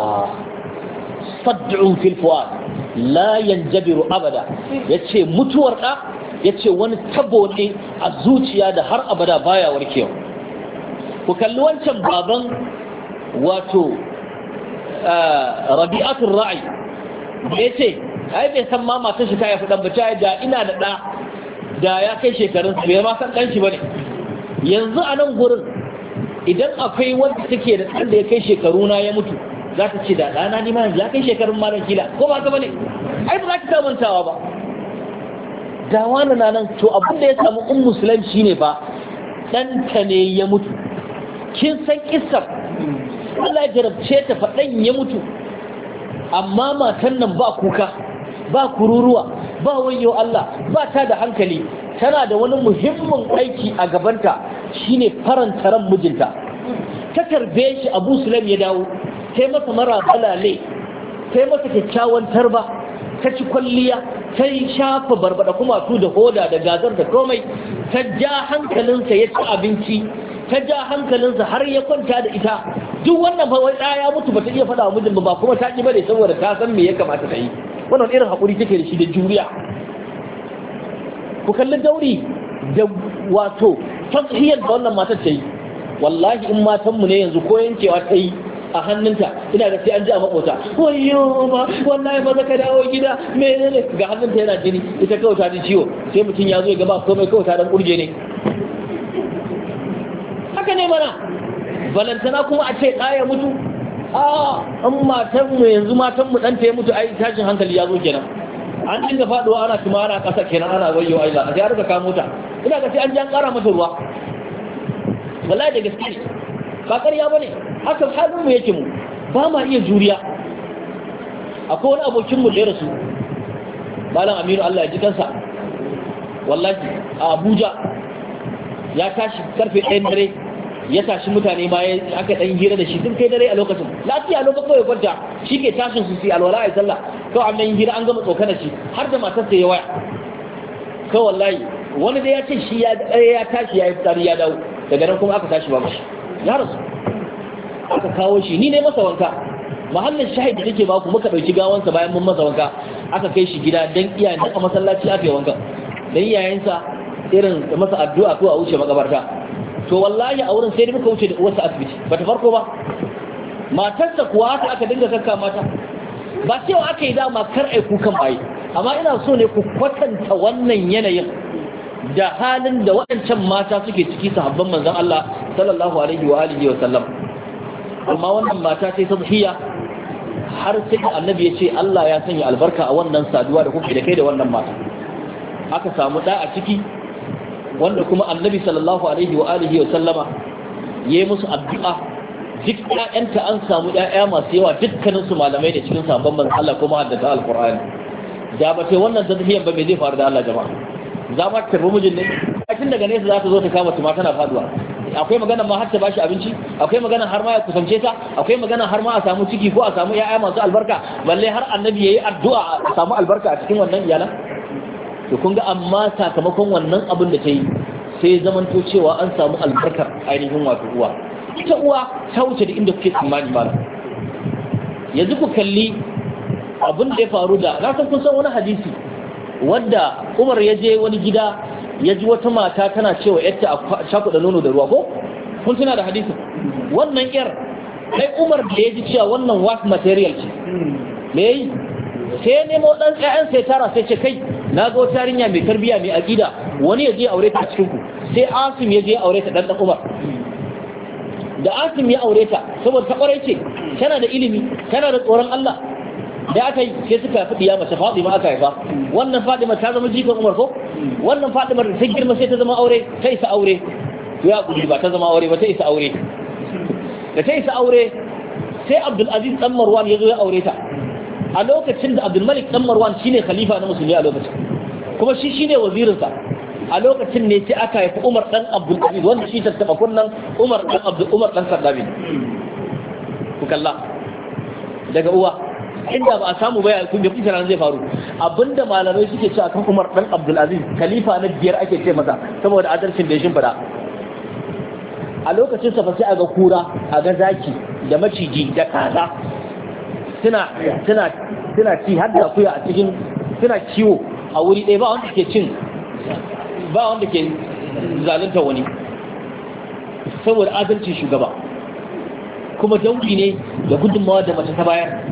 sad'un fil fuad la yanjabiru abada yace mutuwar da yace wani tabo ne a zuciya da har abada baya warkewa ku kalli wancan baban wato rabi'atul ra'i yace ai bai san ma matar shi ta yafi dan bata da ina da da da ya kai shekarun su bai ma san dan shi bane yanzu a nan gurin idan akwai wanda take da ɗan da ya kai shekaru na ya mutu za ta ce da ɗana ni ma yanzu ya kai shekarun malam kila ko ba ka bane ai ba za ki samantawa ba da wani na nan to abin da ya samu un musulun shine ba ɗanta ne ya mutu kin san kissar Allah ya jarabce ta faɗan ya mutu amma matan nan ba kuka ba kururuwa ba wayo Allah ba ta da hankali tana da wani muhimmin aiki a gabanta shine faranta ran mijinta ta tarbe shi Abu Sulaim ya dawo sai masa mara balale sai masa kyakkyawan tarba ta ci kwalliya ta yi shafa barbada kuma tu da hoda da gazar da komai ta ja hankalinsa ya ci abinci ta ja hankalinsa har ya kwanta da ita duk wannan fa wai ya mutu bata iya faɗa wa mijin ba kuma ta ki bane saboda ta san me ya kamata ta yi wannan irin hakuri take da shi da juriya ku kalli dauri da wato tafiyar da wannan matar ta yi wallahi in matan mu ne yanzu ko yankewa ta yi a hannunta ina da sai an ji a makota wayo ba wallahi ba zaka dawo gida menene ga hannunta yana jini ita kawai ta ji ciwo sai mutum ya zo ya gaba komai kawai ta dan kurje ne haka ne mana balantana kuma a ce ɗaya mutu a an matan mu yanzu matan mu dan ta ya mutu ai tashin hankali ya zo kenan an dinga faduwa ana tuma ana kasa kenan ana wayo ai la sai har ka kamo ta ina ga sai an ji an kara mata ruwa wallahi da gaske ne ba ƙarya bane haka halin mu yake mu ba ma iya juriya akwai wani abokin mu da ya rasu malam Aminu Allah ya ji kansa wallahi a Abuja ya tashi karfe ɗayan dare ya tashi mutane ma ya aka ɗan hira da shi sun kai dare a lokacin lafiya lokacin kawai kwanta shi ke tashin su sai alwala a sallah kawai an ɗan hira an gama tsokana shi har da matarsa ya waya kawai wallahi wani da ya ce shi ya ya tashi ya yi fitari ya dawo daga nan kuma aka tashi ba mashi ya rasu aka kawo shi ni ne masa wanka mahallin shahid da nake baku muka ɗauki gawansa bayan mun masa wanka aka kai shi gida dan iyayen a masallaci aka yi wanka dan iyayensa irin da masa addu'a ko a wuce makabarta to wallahi a wurin sai da muka wuce da uwarsa asibiti bata farko ba matarsa kuwa haka aka dinga kakka mata ba cewa aka yi dama kar ai kukan baye amma ina so ne ku kwatanta wannan yanayin da halin da waɗancan mata suke ciki sahabban manzon Allah sallallahu alaihi wa alihi wa sallam amma wannan mata sai ta tsiya har sai annabi ya ce Allah ya sanya albarka a wannan saduwa da kuke da kai da wannan mata aka samu da a ciki wanda kuma annabi sallallahu alaihi wa alihi wa sallama yayi musu addu'a duk ƴaƴanta an samu ƴaƴa masu yawa dukkanin su malamai da cikin sabon manzon Allah kuma haddata alqur'ani da ba sai wannan tadhiyan ba me zai faru da Allah jama'a za ma ta mijin ne tun daga nesa za ta zo ta kama tuma tana faduwa akwai magana ma har ta bashi abinci akwai magana har ma ya kusance ta akwai magana har ma a samu ciki ko a samu ƴaƴa masu albarka balle har annabi yayi addu'a a samu albarka a cikin wannan iyalan to kun ga amma sakamakon wannan abin da ta yi sai zamanto cewa an samu albarkar ainihin wato uwa ita uwa ta wuce da inda kuke tsammani ba yanzu ku kalli abin da ya faru da na san kun san wani hadisi wanda Umar ya je wani gida ya ji wata mata tana cewa yarta a shakuɗa nono da ruwa ko kun tuna da hadisin wannan yar sai Umar da ya ji cewa wannan waste material ce me yi sai ya nemo ɗan ƴaƴan sai tara sai ce kai na ga wata yarinya mai tarbiya mai aqida wani ya je aure ta a cikin ku sai Asim ya je aure ta dan dan Umar da Asim ya aure ta saboda ta kwarai ce tana da ilimi tana da tsoron Allah da aka yi sai suka fi diya mace Fatima aka haifa wannan Fatima ta zama jikon Umar ko wannan Fatima da ta girma sai ta zama aure ta isa aure ya kudi ba ta zama aure ba ta isa aure da ta isa aure sai Abdul Aziz dan Marwan ya zo ya aure ta a lokacin da Abdul Malik dan Marwan shine khalifa na musulmi a lokacin kuma shi shine wazirin sa a lokacin ne sai aka haifi Umar dan Abdul Aziz wanda shi ta taba kunnan Umar dan Abdul Umar dan Khattabi ku kalla daga uwa inda ba a samu baya kun ga fitar zai faru abinda malamai suke cewa kan Umar dan Abdul Aziz khalifa na biyar ake ce masa saboda adalcin da ya shimfida a lokacin sa fa sai a ga kura a ga zaki da maciji da kaza suna suna suna ci har da kuya a cikin suna kiwo a wuri ɗaya ba wanda ke cin ba wanda ke zalunta wani saboda adalcin shugaba kuma dangi ne da gudunmawa da mace ta bayar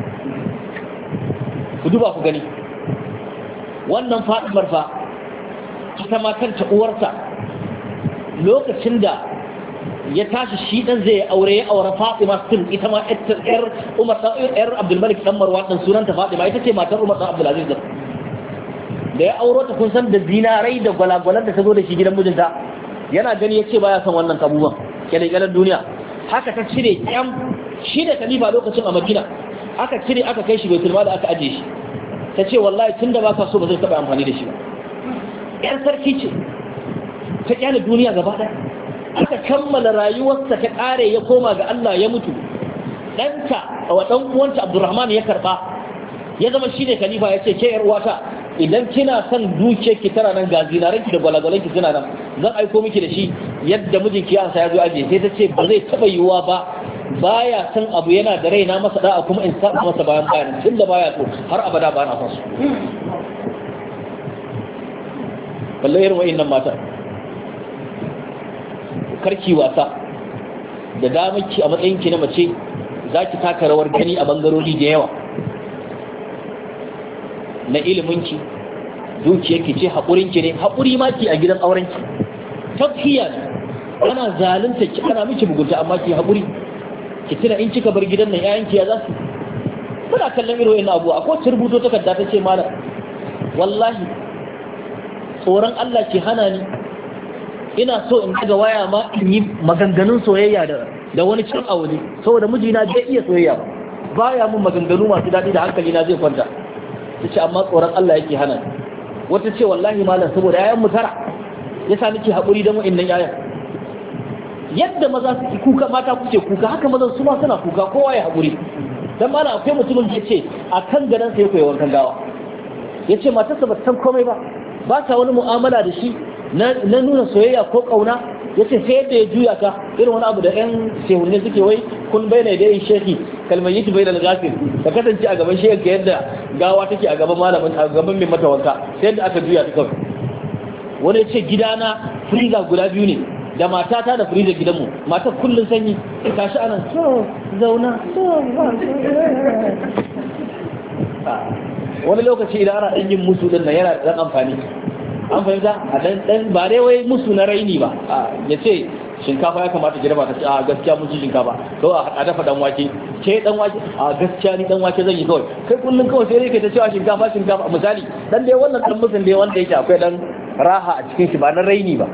ku duba ku gani wannan Fatimar fa ita ma kanta uwarta lokacin da ya tashi shi dan zai aure ya aure Fatima tin ita ma yar Umar dan yar Abdul Malik dan Marwan dan sunanta Fatima ita ce matar Umar dan Abdul Aziz da ya auro ta kun san da zinarai da gwalagwalan da ta zo da shi gidan mijinta yana gani yace baya son wannan kabuban kyalekyalen duniya haka ta cire kyam shi da khalifa lokacin a Madina aka cire aka kai shi Baitul Mal aka aje shi ta ce wallahi tunda baka so ba zai taba amfani da shi ba yar sarki ce ta kyale duniya gaba ɗaya aka kammala rayuwarsa ta ƙare ya koma ga Allah ya mutu ɗanta wa ɗan uwanta Abdurrahman ya karɓa ya zama shi ne khalifa ya ce ke yar uwata idan kina son duke ki tana nan ga zinaran ki da gwalagwalan ki suna nan zan aiko miki da shi yadda mijinki ya ansa ya zo aje sai ta ce ba zai taɓa yiwuwa ba baya son abu yana da raina masa da'a kuma in saba masa bayan bayan tunda baya so har abada ba na son su balle irin wa'annan mata karki wasa da damarki a matsayinki na mace za ki taka rawar gani a bangarori da yawa na iliminki dukiyarki ce haƙurinki ne haƙuri ma ki a gidan aurenki tafiya ne ana zalunta ki ana miki mugunta amma ki haƙuri ki tuna in kika bar gidan nan yayanki ya za su muna kallon irin wannan abu akwai wacce rubuto takarda ta ce malam wallahi tsoron Allah ke hana ni ina so in daga waya ma in yi maganganun soyayya da da wani cin aure saboda mijina bai iya soyayya ba baya mun maganganu masu daɗi da hankali na zai kwanta tace amma tsoron Allah yake hana ni wata ce wallahi malam saboda yayan mu tara yasa nake haƙuri da wa'annan yayan yadda maza su kuka mata kuke kuka haka mazan su ma suna kuka kowa ya haƙuri dan malam akwai mutumin da yace a kan gadan sa yake wankan gawa yace matarsa ba ta san komai ba ba ta wani mu'amala da shi na nuna soyayya ko kauna yace sai yadda ya juya ka irin wani abu da ɗan shehunne suke wai kun bayyana da yin sheki kalmar yi bai da gafir ka kasance a gaban shehun ka yadda gawa take a gaban malamin a gaban mai mata wanka sai yadda aka juya ta kawai wani ya ce gidana friza guda biyu ne da matata da friza gidanmu matar kullum sanyi tashi anan so zauna so wani lokaci idan ana ɗan yin musu ɗin nan yana da ɗan amfani an fahimta a ɗan ɗan ba dai wai musu na raini ba ya ce shinkafa ya kamata girma ta ce a gaskiya mun ci shinkafa to a dafa dan wake ke dan wake a gaskiya ni dan wake zan yi kawai kai kullun kawai sai dai kai ta cewa shinkafa shinkafa misali dan dai wannan dan musun dai wanda yake akwai dan raha a cikin shi ba na raini ba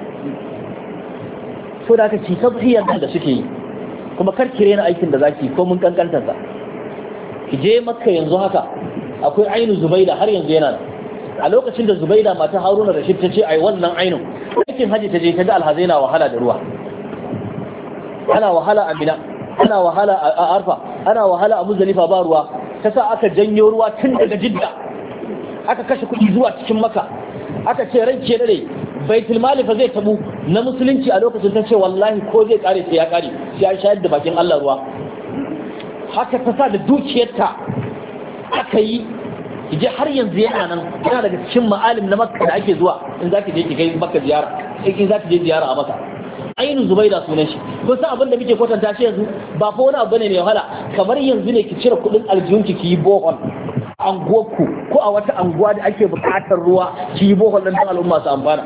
so da aka ci tabbiyar da suke yi kuma karkire na aikin da zaki ko mun kankantar sa ki je makka yanzu haka akwai ainu zubaida har yanzu yana a lokacin da zubaida mata haruna rashid ta ce ai wannan ainu aikin haji ta je ta ga alhazai na wahala da ruwa ana wahala a mina ana wahala a arfa ana wahala a muzdalifa ba ruwa ta sa aka janyo ruwa tun daga jidda aka kashe kuɗi zuwa cikin maka aka ce ran ke dare baitul mali fa zai tabu na musulunci a lokacin ta ce wallahi ko zai kare sai ya kare sai an shayar da bakin Allah ruwa haka ta sa da dukiyarta aka yi je har yanzu yana nan yana daga cikin ma'alim na makka da ake zuwa in za ki je ki kai makka ziyara in za ki je ziyara a maka ainihin zubaida sunan shi kun san abin da muke kwatanta shi yanzu ba fa wani abu ne mai wahala kamar yanzu ne ki cire kudin aljihunki ki yi bohol anguwarku ko a wata anguwa da ake bukatar ruwa ki yi bohol don al'umma su amfana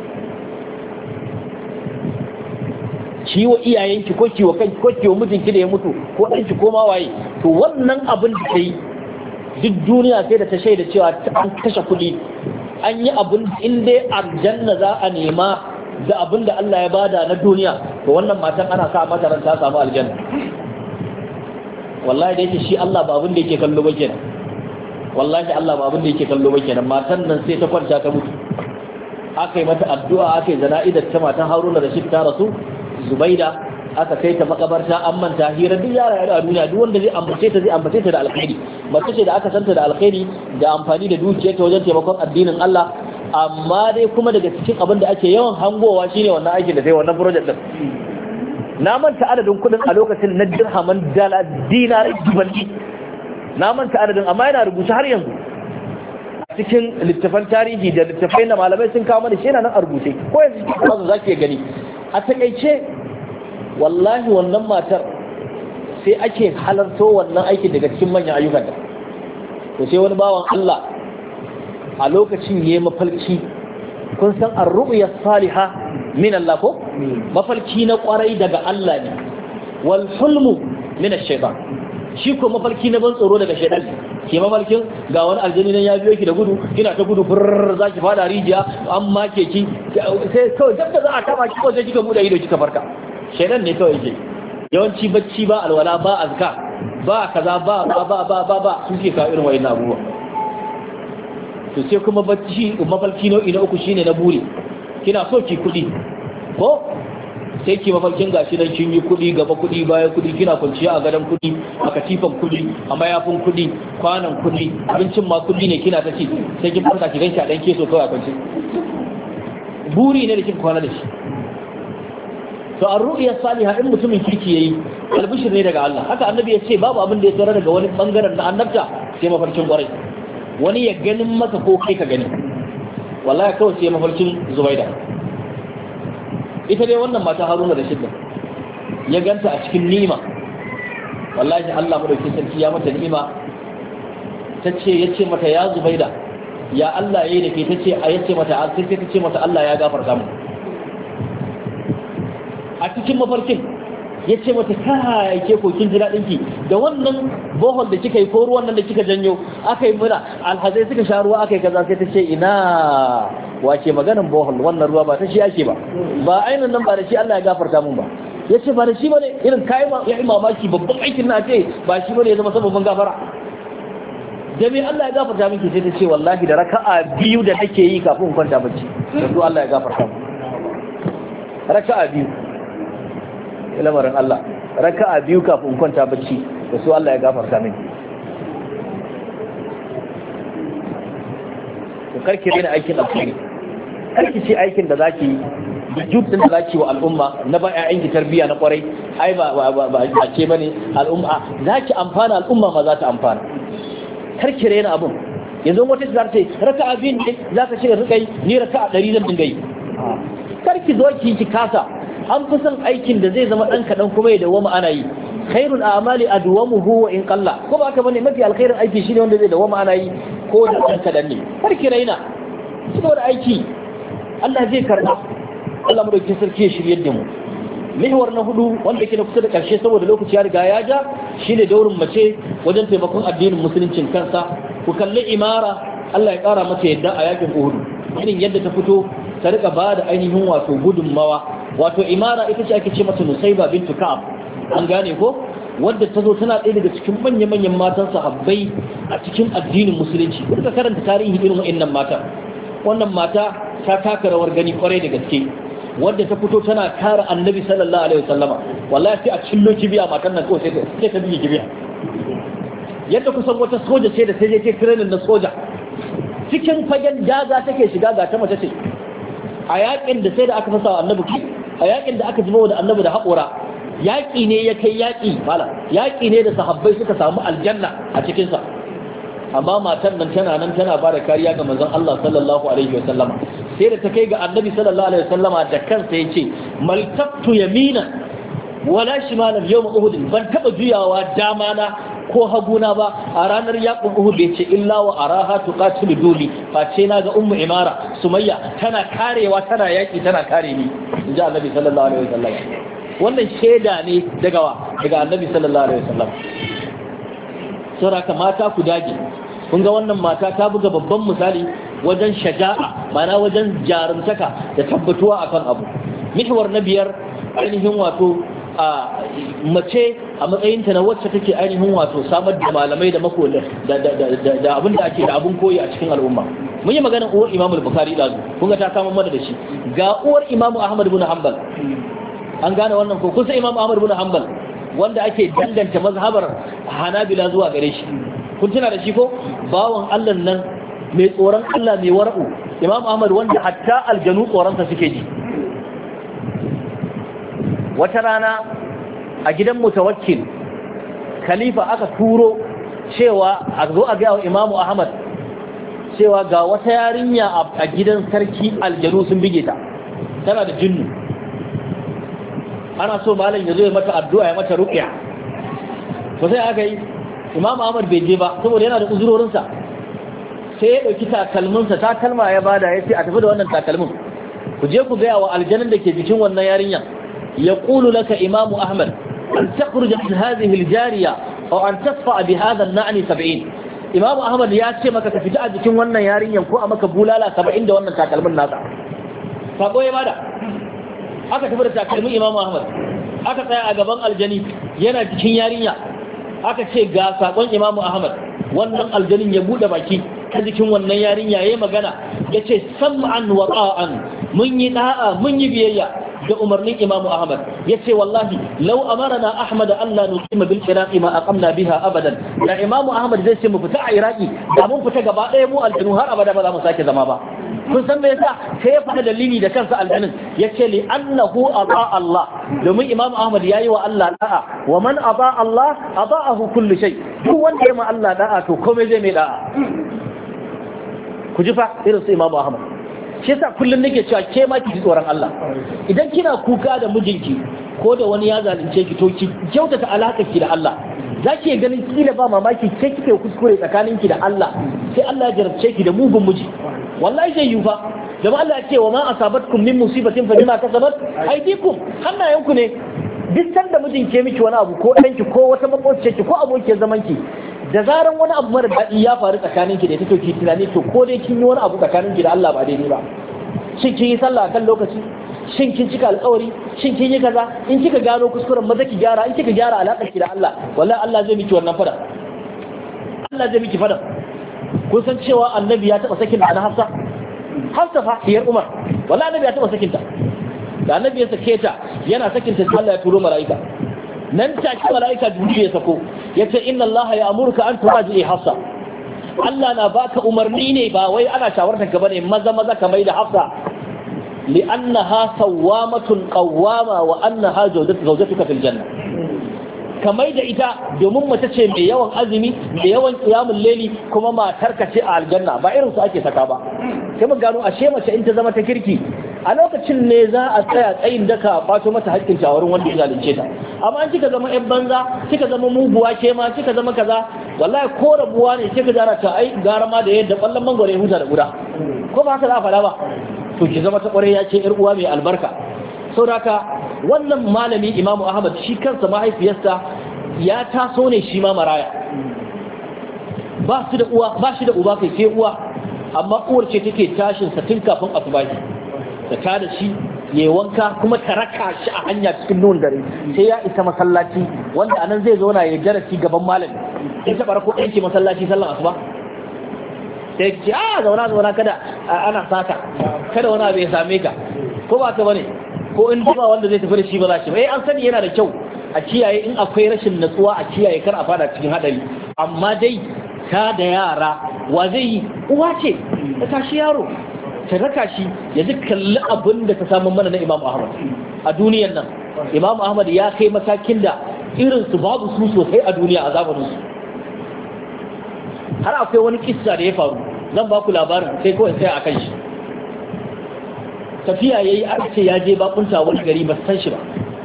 ki yi wa iyayenki ko ki wa kanki ko ki wa mijinki da ya mutu ko ɗanki ko ma waye to wannan abin da ta yi duk duniya sai da ta shaida cewa an kashe kuɗi an yi abin in dai aljanna za a nema da abin da Allah ya bada na duniya to wannan matan ana sa mata ran ta samu aljanna wallahi da yake shi Allah ba abin da yake kallo ba kenan wallahi Allah ba abin da yake kallo ba kenan matan nan sai ta kwanta ta mutu aka yi mata addu'a aka yi zana'idar ta matan Haruna Rashid ta rasu Zubaida aka kai ta makabarta an manta hira duk yara yara a duniya duk wanda zai ambace ta zai ambace ta da alkhairi mace ce da aka santa da alkhairi da amfani da dukiyarta wajen taimakon addinin Allah amma dai kuma daga cikin abin da ake yawan hangowa shine wannan aikin da sai wannan project din na manta adadin kudin a lokacin na dirhaman dala dinar dubanni na manta adadin amma yana rubuce har yanzu cikin littafan tarihi da littafai na malamai sun kawo mana shi yana nan a rubuce ko yanzu za ki gani a takaice wallahi wannan matar sai ake halarto wannan aikin daga cikin manyan ayyukan da to sai wani bawan Allah a lokacin yayi mafalki kun san ar-ru'ya salihah min Allah ko mafalki na kwarai daga Allah ne wal hulmu min ash-shaytan shi ko mafalki na ban tsoro daga shaytan ke mafalkin ga wani aljani nan ya biyo ki da gudu kina ta gudu fur zaki fada rijiya amma ke ki sai kawai dabda za a kama ki ko sai kika bude ido kika farka shaytan ne kawai yake yawanci bacci ba alwala ba azka ba kaza ba ba ba ba ba ba suke ka irin wayannan abubuwa to sai kuma bacci mafalki nau'i na uku shine na buri kina so ki kudi ko sai ki mafalkin gashi nan kin yi kudi gaba kudi baya kudi kina kwanciya a gadon kudi a katifan kudi a mayafin kudi kwanan kudi abincin ma kudi ne kina ta ci sai kin farka ki ganki a dan keso kawai a kwanci buri ne da kin kwana da shi to ar-ru'ya salihah in mutumin kirki yayi albishir ne daga Allah haka annabi ya ce babu abin da ya tsara daga wani bangaren na annabta sai mafarkin kwarai wani ya ganin maka ko kai ka gani wallahi kawai sai mafarkin Zubaida ita dai wannan mata Haruna da Shidda ya ganta a cikin ni'ima wallahi Allah madaukakin sarki ya mata ni'ima tace yace mata ya Zubaida ya Allah yayi da ke tace a yace mata sai sai tace mata Allah ya gafarta mu a cikin mafarkin ya ce mata kai ke ko kin ji daɗin ki da wannan bohol da kika yi ko ruwan nan da kika janyo aka yi muna alhazai suka sha ruwa aka yi kaza sai ta ce ina wace maganan bohol wannan ruwa ba ta shi ake ba ba ainihin nan ba da shi Allah ya gafarta mun ba ya ce ba da shi bane irin kayi ya yi mamaki babban aikin na ce ba shi bane ya zama sababin gafara da me Allah ya gafarta miki sai ta ce wallahi da raka'a biyu da nake yi kafin kwanta bacci da su Allah ya gafarta mu raka'a biyu lamarin Allah raka'a biyu kafin kwanta bacci da su Allah ya gafarta mini to karki rena aikin alkhairi karki ce aikin da zaki da jubtin da zaki wa al'umma na ba ƴaƴan ki tarbiya na kwarai ai ba ba ba ce bane al'umma zaki amfana al'umma ma za ta amfana karki rena abun yanzu wata za ta ce raka'a biyu ne zaka ce rikai ni raka'a ɗari zan dinga yi karki zo ki ki kasa an fi son aikin da zai zama ɗan kaɗan kuma ya dawama ana yi khairul a'mali adwamuhu wa in qalla ko ba ka bane mafi alkhairin aiki shine wanda zai dawama ana yi ko da ɗan kaɗan ne farki raina saboda aiki Allah zai karɓa Allah mu dauki sarki ya shirye da mu mihwar na hudu wanda yake na kusa da ƙarshe saboda lokaci ya riga ya ja shine daurin mace wajen taimakon addinin musuluncin kansa ku kalli imara Allah ya ƙara mata yadda a yakin Uhud irin yadda ta fito ta rika ba da ainihin wato gudunmawa wato imara ita ce ake ce mata Nusaiba bintu Ka'ab an gane ko wadda ta zo tana ɗaya daga cikin manya-manyan matan sahabbai a cikin addinin musulunci kuka karanta tarihi irin wa'annan mata wannan mata ta taka rawar gani kwarai da gaske wadda ta fito tana kare annabi sallallahu alaihi wasallama wallahi sai a cillo kibiya matan nan kawai sai ta biye kibiya yadda kusan wata soja ce da sai je training na soja cikin fagen daga take shiga ga ta mace ce a yakin da sai da aka fasa annabi a yakin da aka zuba da annabi da haƙora yaƙi ne ya kai yaƙi mala yaƙi ne da sahabbai suka samu aljanna a cikinsa amma matan nan tana nan tana ba da kariya ga manzon Allah sallallahu alaihi wa sallama sai da ta kai ga annabi sallallahu alaihi wa sallama da kansa yace maltaftu yamina wala shimalan yawm uhud ban taba juyawa dama na ko haguna ba a ranar yaƙin uhud yace illa wa araha tuqatilu duli face na ga ummu imara sumayya tana karewa tana yaƙi tana kare ni inji annabi sallallahu alaihi wa sallama wannan shaida ne daga wa daga annabi sallallahu alaihi wasallam saboda mata ku dage kun ga wannan mata ta buga babban misali wajen shaja'a mana wajen jarumtaka da tabbatuwa akan abu mihwar na biyar ainihin wato a mace a matsayinta na wacce take ainihin wato samar da malamai da makola da da abin da ake da abin koyi a cikin al'umma mun yi maganar uwar Imam al-Bukhari dazu kun ga ta kama mana da shi ga uwar Imam Ahmad ibn Hanbal an gane wannan ko kusa Imam Ahmad ibn Hanbal wanda ake danganta mazhabar Hanabila zuwa gare shi kun tuna da shi ko bawon Allah nan mai tsoron Allah mai wara'u Imam Ahmad wanda hatta aljanu tsoronsa suke ji wata rana a gidan mutawakkil khalifa aka turo cewa a zo a ga Imam Ahmad cewa ga wata yarinya a gidan sarki aljanu sun bige ta tana da jinnu ana so malam ya zo ya mata addu'a ya mata ruqya to sai aka yi Imam Ahmad bai je ba saboda yana da uzurorin sa sai ya dauki takalmin sa takalma ya bada yace a tafi da wannan takalmin ku je ku gaya wa aljanin da ke jikin wannan yarinyar yaqulu laka imamu ahmad an takhruj min hadhihi aljariya aw an tasfa bi hadha an-na'ni sab'in imamu ahmad ya ce maka ka fita a jikin wannan yarinyar ko a maka bulala saba'in da wannan takalmin nasa sako ya bada aka tafi da takalmin imamu ahmad aka tsaya a gaban aljani yana jikin yarinya aka ce ga sakon imamu ahmad wannan aljanin ya bude baki ta jikin wannan yarinya yayi magana yace sam'an wa ta'an mun yi da'a mun yi biyayya da umarnin imamu ahmad yace wallahi law amarna ahmad an la nuqima bil iraqi ma aqamna biha abadan da imamu ahmad zai ce mu fita a iraqi da mun fita gaba daya mu aljanu har abada ba za mu sake zama ba kun san me yasa sai ya faɗa dalili da kansa aljanin yace li annahu ata Allah domin imamu ahmad yayi wa Allah da'a wa man ata Allah ata'ahu kullu shay duk wanda ya ma Allah da'a to komai zai mai da'a ku ji fa irin su imamu ahmad shi yasa kullun nake cewa ke ma ki ji tsoron Allah idan kina kuka da mijinki ko da wani ya zalunce ki to ki kyautata alakar ki da Allah zaki ganin kila ba mamaki ke kike kuskure tsakaninki da Allah sai Allah ya jarabce ki da mugun miji wallahi zai yi fa jama'a Allah ya ce wa ma asabatkum min musibatin fa bima kasabat aydikum hannayenku ne duk sanda mijin ke miki wani abu ko danki ko wata makwabciyarki ko abokiyar zamanki da zaran wani abu mara daɗi ya faru tsakanin ki da take ki tunani to ko dai kin yi wani abu tsakanin ki da Allah ba daidai ba shin kin yi sallah kan lokaci shin kin cika alƙawari shin kin yi kaza in kika gano kuskuren maza ki gyara in kika gyara alaƙar ki da Allah wallahi Allah zai miki wannan fada Allah zai miki fada kun san cewa annabi ya taba sakin da Hafsa Hafsa fa diyar Umar wallahi annabi ya taba sakin ta da annabi ya sake ta yana sakin ta sai Allah ya turo mala'ika nan take mala'ika dubi ya sako yace inna Allah ya amurka an turaji Hafsa Allah na baka umarni ne ba wai ana shawartar ka bane maza maza ka mai da Hafsa li'annaha sawwamatun qawwama wa annaha zawjatuka fil janna kamar da ita domin mace ce mai yawan azumi mai yawan qiyamul layli kuma matarka ce a aljanna ba irin su ake saka ba sai mun gano ashe mace in ta zama ta kirki a lokacin ne za a tsaya tsayin daka kwato mata haƙƙin shawarin wanda ya zalunce ta amma an kika zama ƴan banza kika zama muguwa ke ma kika zama kaza wallahi ko rabuwa ne kika jara ta ai gara ma da yadda ballan mangwaro ya huta da guda ko ba haka za a faɗa ba to ki zama ta ƙwarai ya ce ƴar uwa mai albarka saboda wannan malami imamu ahmad shi kansa mahaifiyarsa ya taso ne shi ma maraya ba su da uwa ba shi da uba kai sai uwa amma uwar ce take tashin sa tun kafin asubahi ta tada shi ya wanka kuma ta raka shi a hanya cikin nuhun dare sai ya isa masallaci wanda anan zai zauna ya darasi gaban malami in taɓa rako ɗanki masallaci sallan asuba sai ki ce a zauna zauna kada ana sata kada wani abu ya same ka ko ba ka bane ko in ba wanda zai tafi da shi ba za shi ba eh an sani yana da kyau a kiyaye in akwai rashin natsuwa a kiyaye kar a fada cikin hadari amma dai ta da yara wa zai yi uwa ce ta tashi yaro ta raka shi ya ji kalli abin da ta samu mana na Imam Ahmad a duniyar nan Imam Ahmad ya kai matakin da irin su babu su sosai a duniya a zamanin su har akwai wani kissa da ya faru zan ba ku labarin sai kawai sai akan shi tafiya yayi aka ce ya je bakunta wani gari ba san shi ba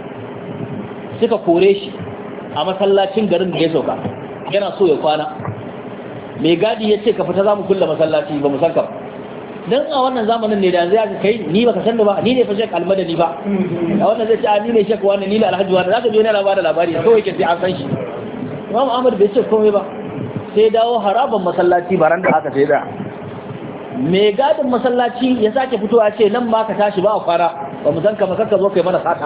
suka kore shi a masallacin garin da ya sauka yana so ya kwana mai gadi ya ce ka fita za mu kulle masallaci ba mu san ka ba dan a wannan zamanin ne da zai kai ni baka san da ba ni ne fa Sheikh Almadani ba a wannan zai ce a ni ne Sheikh wani ni ne Alhaji wani zaka je ne na bada labari kawai ke sai an san shi Imam Ahmad bai ce komai ba sai dawo haraban masallaci baran da aka sai da mai gadin masallaci ya sake fitowa ce nan ma ka tashi ba a fara ba mu san ka maka zo kai mana sata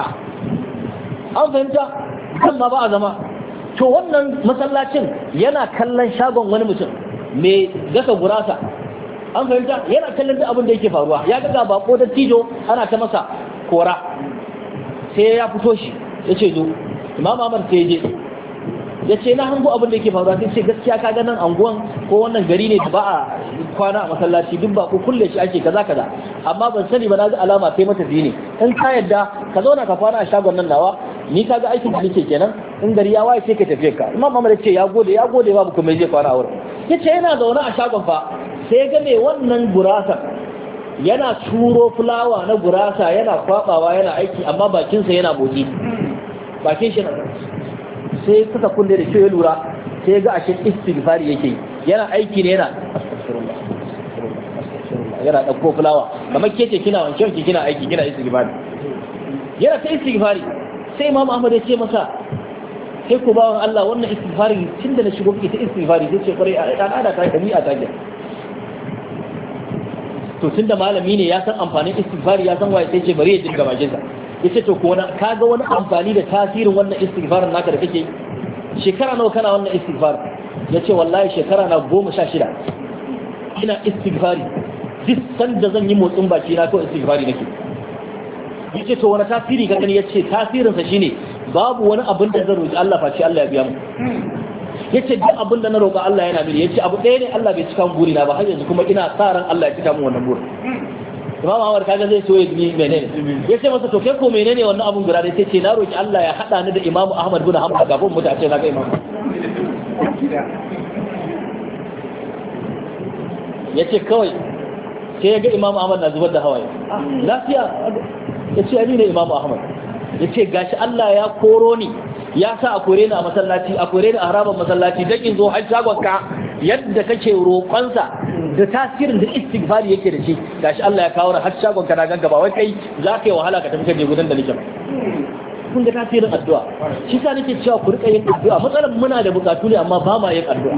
an fahimta kan ma ba a zama to wannan masallacin yana kallon shagon wani mutum mai gasa gurasa an fahimta yana kallon duk abin da yake faruwa ya ga bako da tijo ana ta masa kora sai ya fito shi ya ce zo Imam Ahmad sai ya je ya ce na hango abin da yake faruwa sai ce gaskiya ka ganin anguwan ko wannan gari ne da ba a kwana a masallaci duk ba ko kulle shi ake kaza kaza amma ban sani ba na ga alama sai mata ne in ka yadda ka zauna ka kwana a shagon nan nawa ni ka ga aikin da nake kenan in gari ya waye sai ka tafi ka Imam Ahmad ya ce ya gode ya gode babu kuma zai kwana a wurin ya ce yana zaune a shagon fa sai ga mai wannan gurasa yana turo fulawa na gurasa yana kwabawa yana aiki amma bakinsa yana motsi bakin shi na sai suka kunne da shi ya lura sai ga ashe istighfari yake yana aiki ne yana yana ɗauko fulawa kamar ke ce kina wanke wanke kina aiki kina istighfari yana ta istighfari sai Imam Ahmad ya ce masa sai ku bawan Allah wannan istighfari tunda na shigo kike ta istighfari sai ce kwarai a dan ada ta dabi'a ta ke to tunda malami ne ya san amfanin istighfari ya san waye sai ce bari ya dinga bakin sa yace to ko na kaga wani amfani da tasirin wannan istighfarin naka da kake shekara nawa kana wannan istighfar yace wallahi shekara na goma sha shida ina istighfari duk sanda zan yi motsin baki na ko istighfari nake yace to wani tasiri ka gani yace tasirin sa shine babu wani abin da zan roki Allah face Allah ya biya mu yace duk abin da na roƙa Allah yana mini yace abu ɗaya ne Allah bai cika mun burina ba har yanzu kuma ina sa ran Allah ya cika mun wannan burin Imam Ahmad kaga zai so ya yi menene yace masa to kai ko menene wannan abun guda dai sai ce na roki Allah ya hada ni da Imam Ahmad bin Hanbal kafin mu ta ce na ga Imam yace kawai sai ya ga Imam Ahmad na zubar da hawaye lafiya yace ani ne Imam Ahmad yace gashi Allah ya koro ni ya sa a kore ni a masallaci a kore ni a harabar masallaci dan in zo har shagonka yadda kake roƙonsa da tasirin da istighfari yake da shi gashi Allah ya kawo har shagonka na ganka ba wai kai za ka yi wahala ka tafi kaje gudan da nake ba kun ga tasirin addu'a shi sa nake cewa ku rika yin addu'a matsalar muna da bukatu ne amma ba ma yin addu'a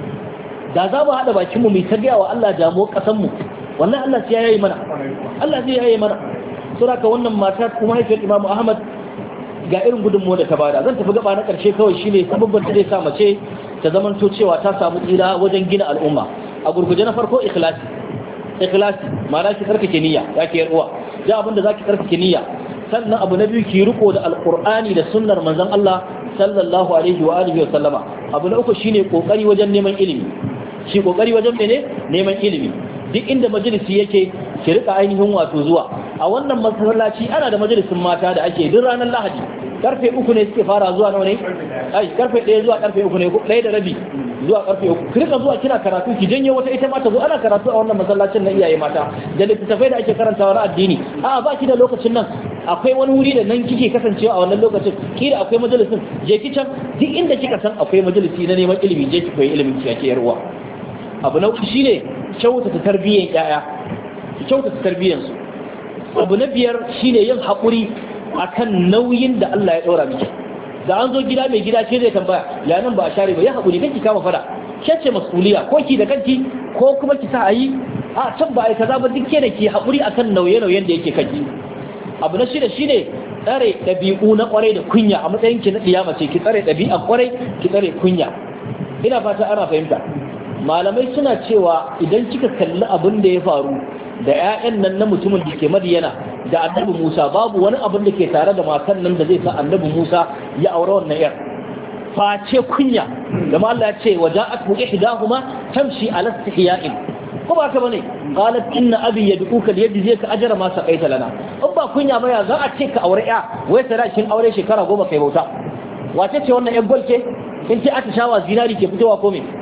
da za mu haɗa bakin mu mu ta gaya wa Allah damuwar ƙasar mu wallahi Allah sai ya yi mana Allah zai yayi mana saboda wannan mata kuma haifiyar Imam Ahmad ga irin gudunmuwa da ta bada zan tafi gaba na ƙarshe kawai shine sababban da zai sa mace ta zamanto cewa ta samu tsira wajen gina al'umma a gurguje na farko ikhlasi ikhlasi ma'ana ki tsarkake niyya ya ke uwa ja abin da zaki tsarkake niyya sannan abu na biyu ki riko da alqur'ani da sunnar manzon Allah sallallahu alaihi wa alihi wa sallama abu na uku shine kokari wajen neman ilimi shi kokari wajen mene neman ilimi duk inda majalisi yake ki rika ainihin wato zuwa a wannan masallaci ana da majalisin mata da ake duk ranar Lahadi karfe uku ne suke fara zuwa nawa ne ai karfe ɗaya zuwa karfe uku ne ɗaya da rabi zuwa karfe uku ki rika zuwa kina karatu ki janyo wata ita ma ta zo ana karatu a wannan masallacin na iyaye mata da littattafai da ake karantawa na addini a ba ki da lokacin nan akwai wani wuri da nan kike kasancewa a wannan lokacin kira akwai majalisin je ki can duk inda kika san akwai majalisi na neman ilimi je ki koyi ilimin ki ake yarwa abu na uku shine kyautata tarbiyyar yaya ki kyautata tarbiyyar su abu na biyar shine yin haƙuri akan nauyin da Allah ya ɗora miki da an zo gida mai gida ce zai tambaya ya nan ba a share ba ya haƙuri kanki kama fada kyace masuliya ko ki da kanki ko kuma ki sa a yi a can ba a yi kaza ba duk da ki haƙuri akan nauye-nauyen da yake kanki abu na shida shine tsare ɗabi'u na ƙwarai da kunya a matsayin ki na ɗiyama ce ki tsare ɗabi'a ƙwarai ki tsare kunya ina fata ana fahimta malamai suna cewa idan kika kalli abin da ya faru da 'ya'yan nan na mutumin da ke Madiyana da annabi Musa babu wani abin da ke tare da matan nan da zai sa annabi Musa ya aure wannan 'yar face kunya kuma Allah ya ce waja'atu ihdahuma tamshi ala istihya'in ko ba ka bane qalat inna abi yad'uka liyajzika ajra ma saqaita lana in ba kunya ba ya za a ce ka aure 'ya wai sadakin aure shekara goma kai bauta wace ce wannan 'yar golke in ce atishawa zinari ke fitowa ko me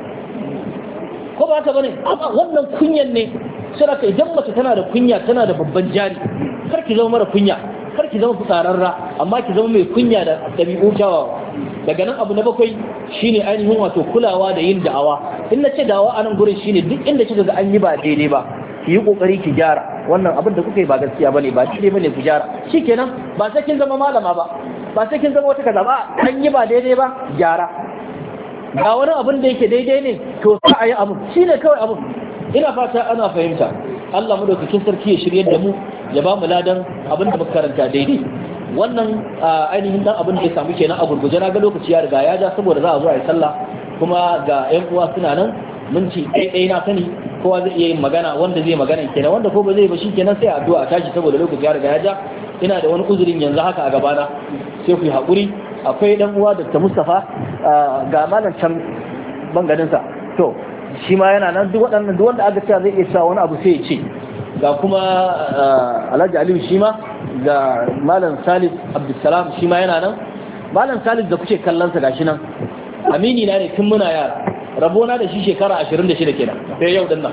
ko ba ka bane amma wannan kunyan ne sai ka idan mace tana da kunya tana da babban jari kar ki zama mara kunya kar ki zama fitsararra amma ki zama mai kunya da dabi'u kyawawa daga nan abu na bakwai shine ainihin wato kulawa da yin da'awa in nace da'awa a nan gurin shine duk inda kika ga an yi ba daidai ba ki yi kokari ki gyara wannan abin da kuka yi ba gaskiya bane ba daidai bane ku gyara shikenan ba sai kin zama malama ba ba sai kin zama wata kaza ba an yi ba daidai ba gyara ga wani abin da yake daidai ne to sa a yi abu shine kawai abu ina fata ana fahimta Allah madaukakin sarki ya shirye da mu ya ba mu ladan abin da muka karanta daidai wannan ainihin dan abin da ya samu kenan a gurguje na ga lokaci ya riga ya ja saboda za a zo a yi sallah kuma ga ƴan uwa suna nan minti ɗaya ɗaya na sani kowa zai iya yin magana wanda zai magana kenan wanda ko ba zai ba shi kenan sai addu'a tashi saboda lokaci ya riga ya ja ina da wani uzurin yanzu haka a gabana sai ku yi haƙuri akwai dan uwa Dr. Mustafa ga malam can bangadinsa to shi ma yana nan duk waɗannan duk wanda aka cewa zai iya cewa wani abu sai ya ce ga kuma Alhaji Aliyu shi ma ga Malam Salis Abdulsalam shi ma yana nan Malam Salis da kuke kallon sa gashi nan amini na ne tun muna yara rabona da shi shekara ashirin da shida kenan sai yau din nan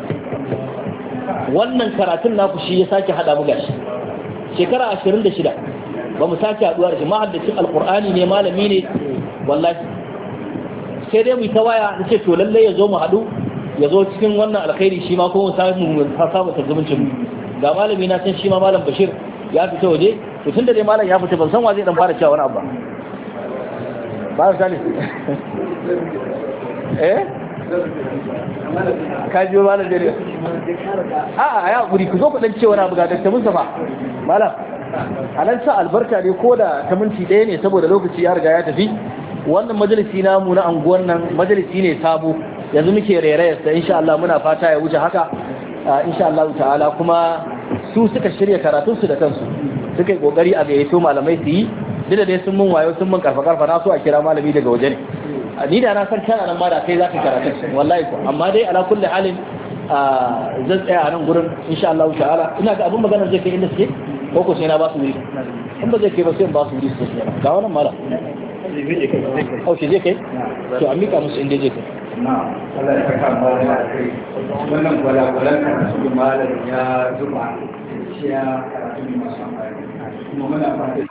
wannan karatun naku shi ya sake hada mu gashi shekara ashirin da shida ba mu sake haduwa da shi mahaddacin alqur'ani ne malami ne wallahi sai dai mu ta waya nace to lalle ya zo mu hadu ya zo cikin wannan alkhairi shi ma ko mu samu ta samu ta zumuncin ga malami na san shi ma malam Bashir ya fita waje to tunda dai malam ya fita ban san wa zai dan fara cewa wani abu ba ba sani eh ka ji malam dare a a ya guri ku zo ku dan ce wani abu ga Dr. Mustafa malam halan sa albarka ne ko da ta minti ɗaya ne saboda lokaci ya riga ya tafi wannan majalisi namu na anguwan nan majalisi ne sabo yanzu muke rairayarsa insha Allah muna fata ya wuce haka insha Allah ta'ala kuma su suka shirya karatunsu da kansu suka yi kokari a gayyato malamai su yi duk da dai sun mun wayo sun mun karfa karfa na so a kira malami daga waje ne ni da na san kana nan ma da kai zaka karatu wallahi ko amma dai ala kulli halin zan tsaya a nan gurin insha Allah ta'ala ina ga abun magana zai kai inda suke ko ko sai na ba su wuri in ba zai kai ba sai in ba su wuri su tsaya ga wannan malam oh shi zai kai to a mika musu inda zai kai na Allah ya saka malam da kai wannan gwalagwalan karatu da malam ya zuba shi ya karatu masu amfani kuma muna fata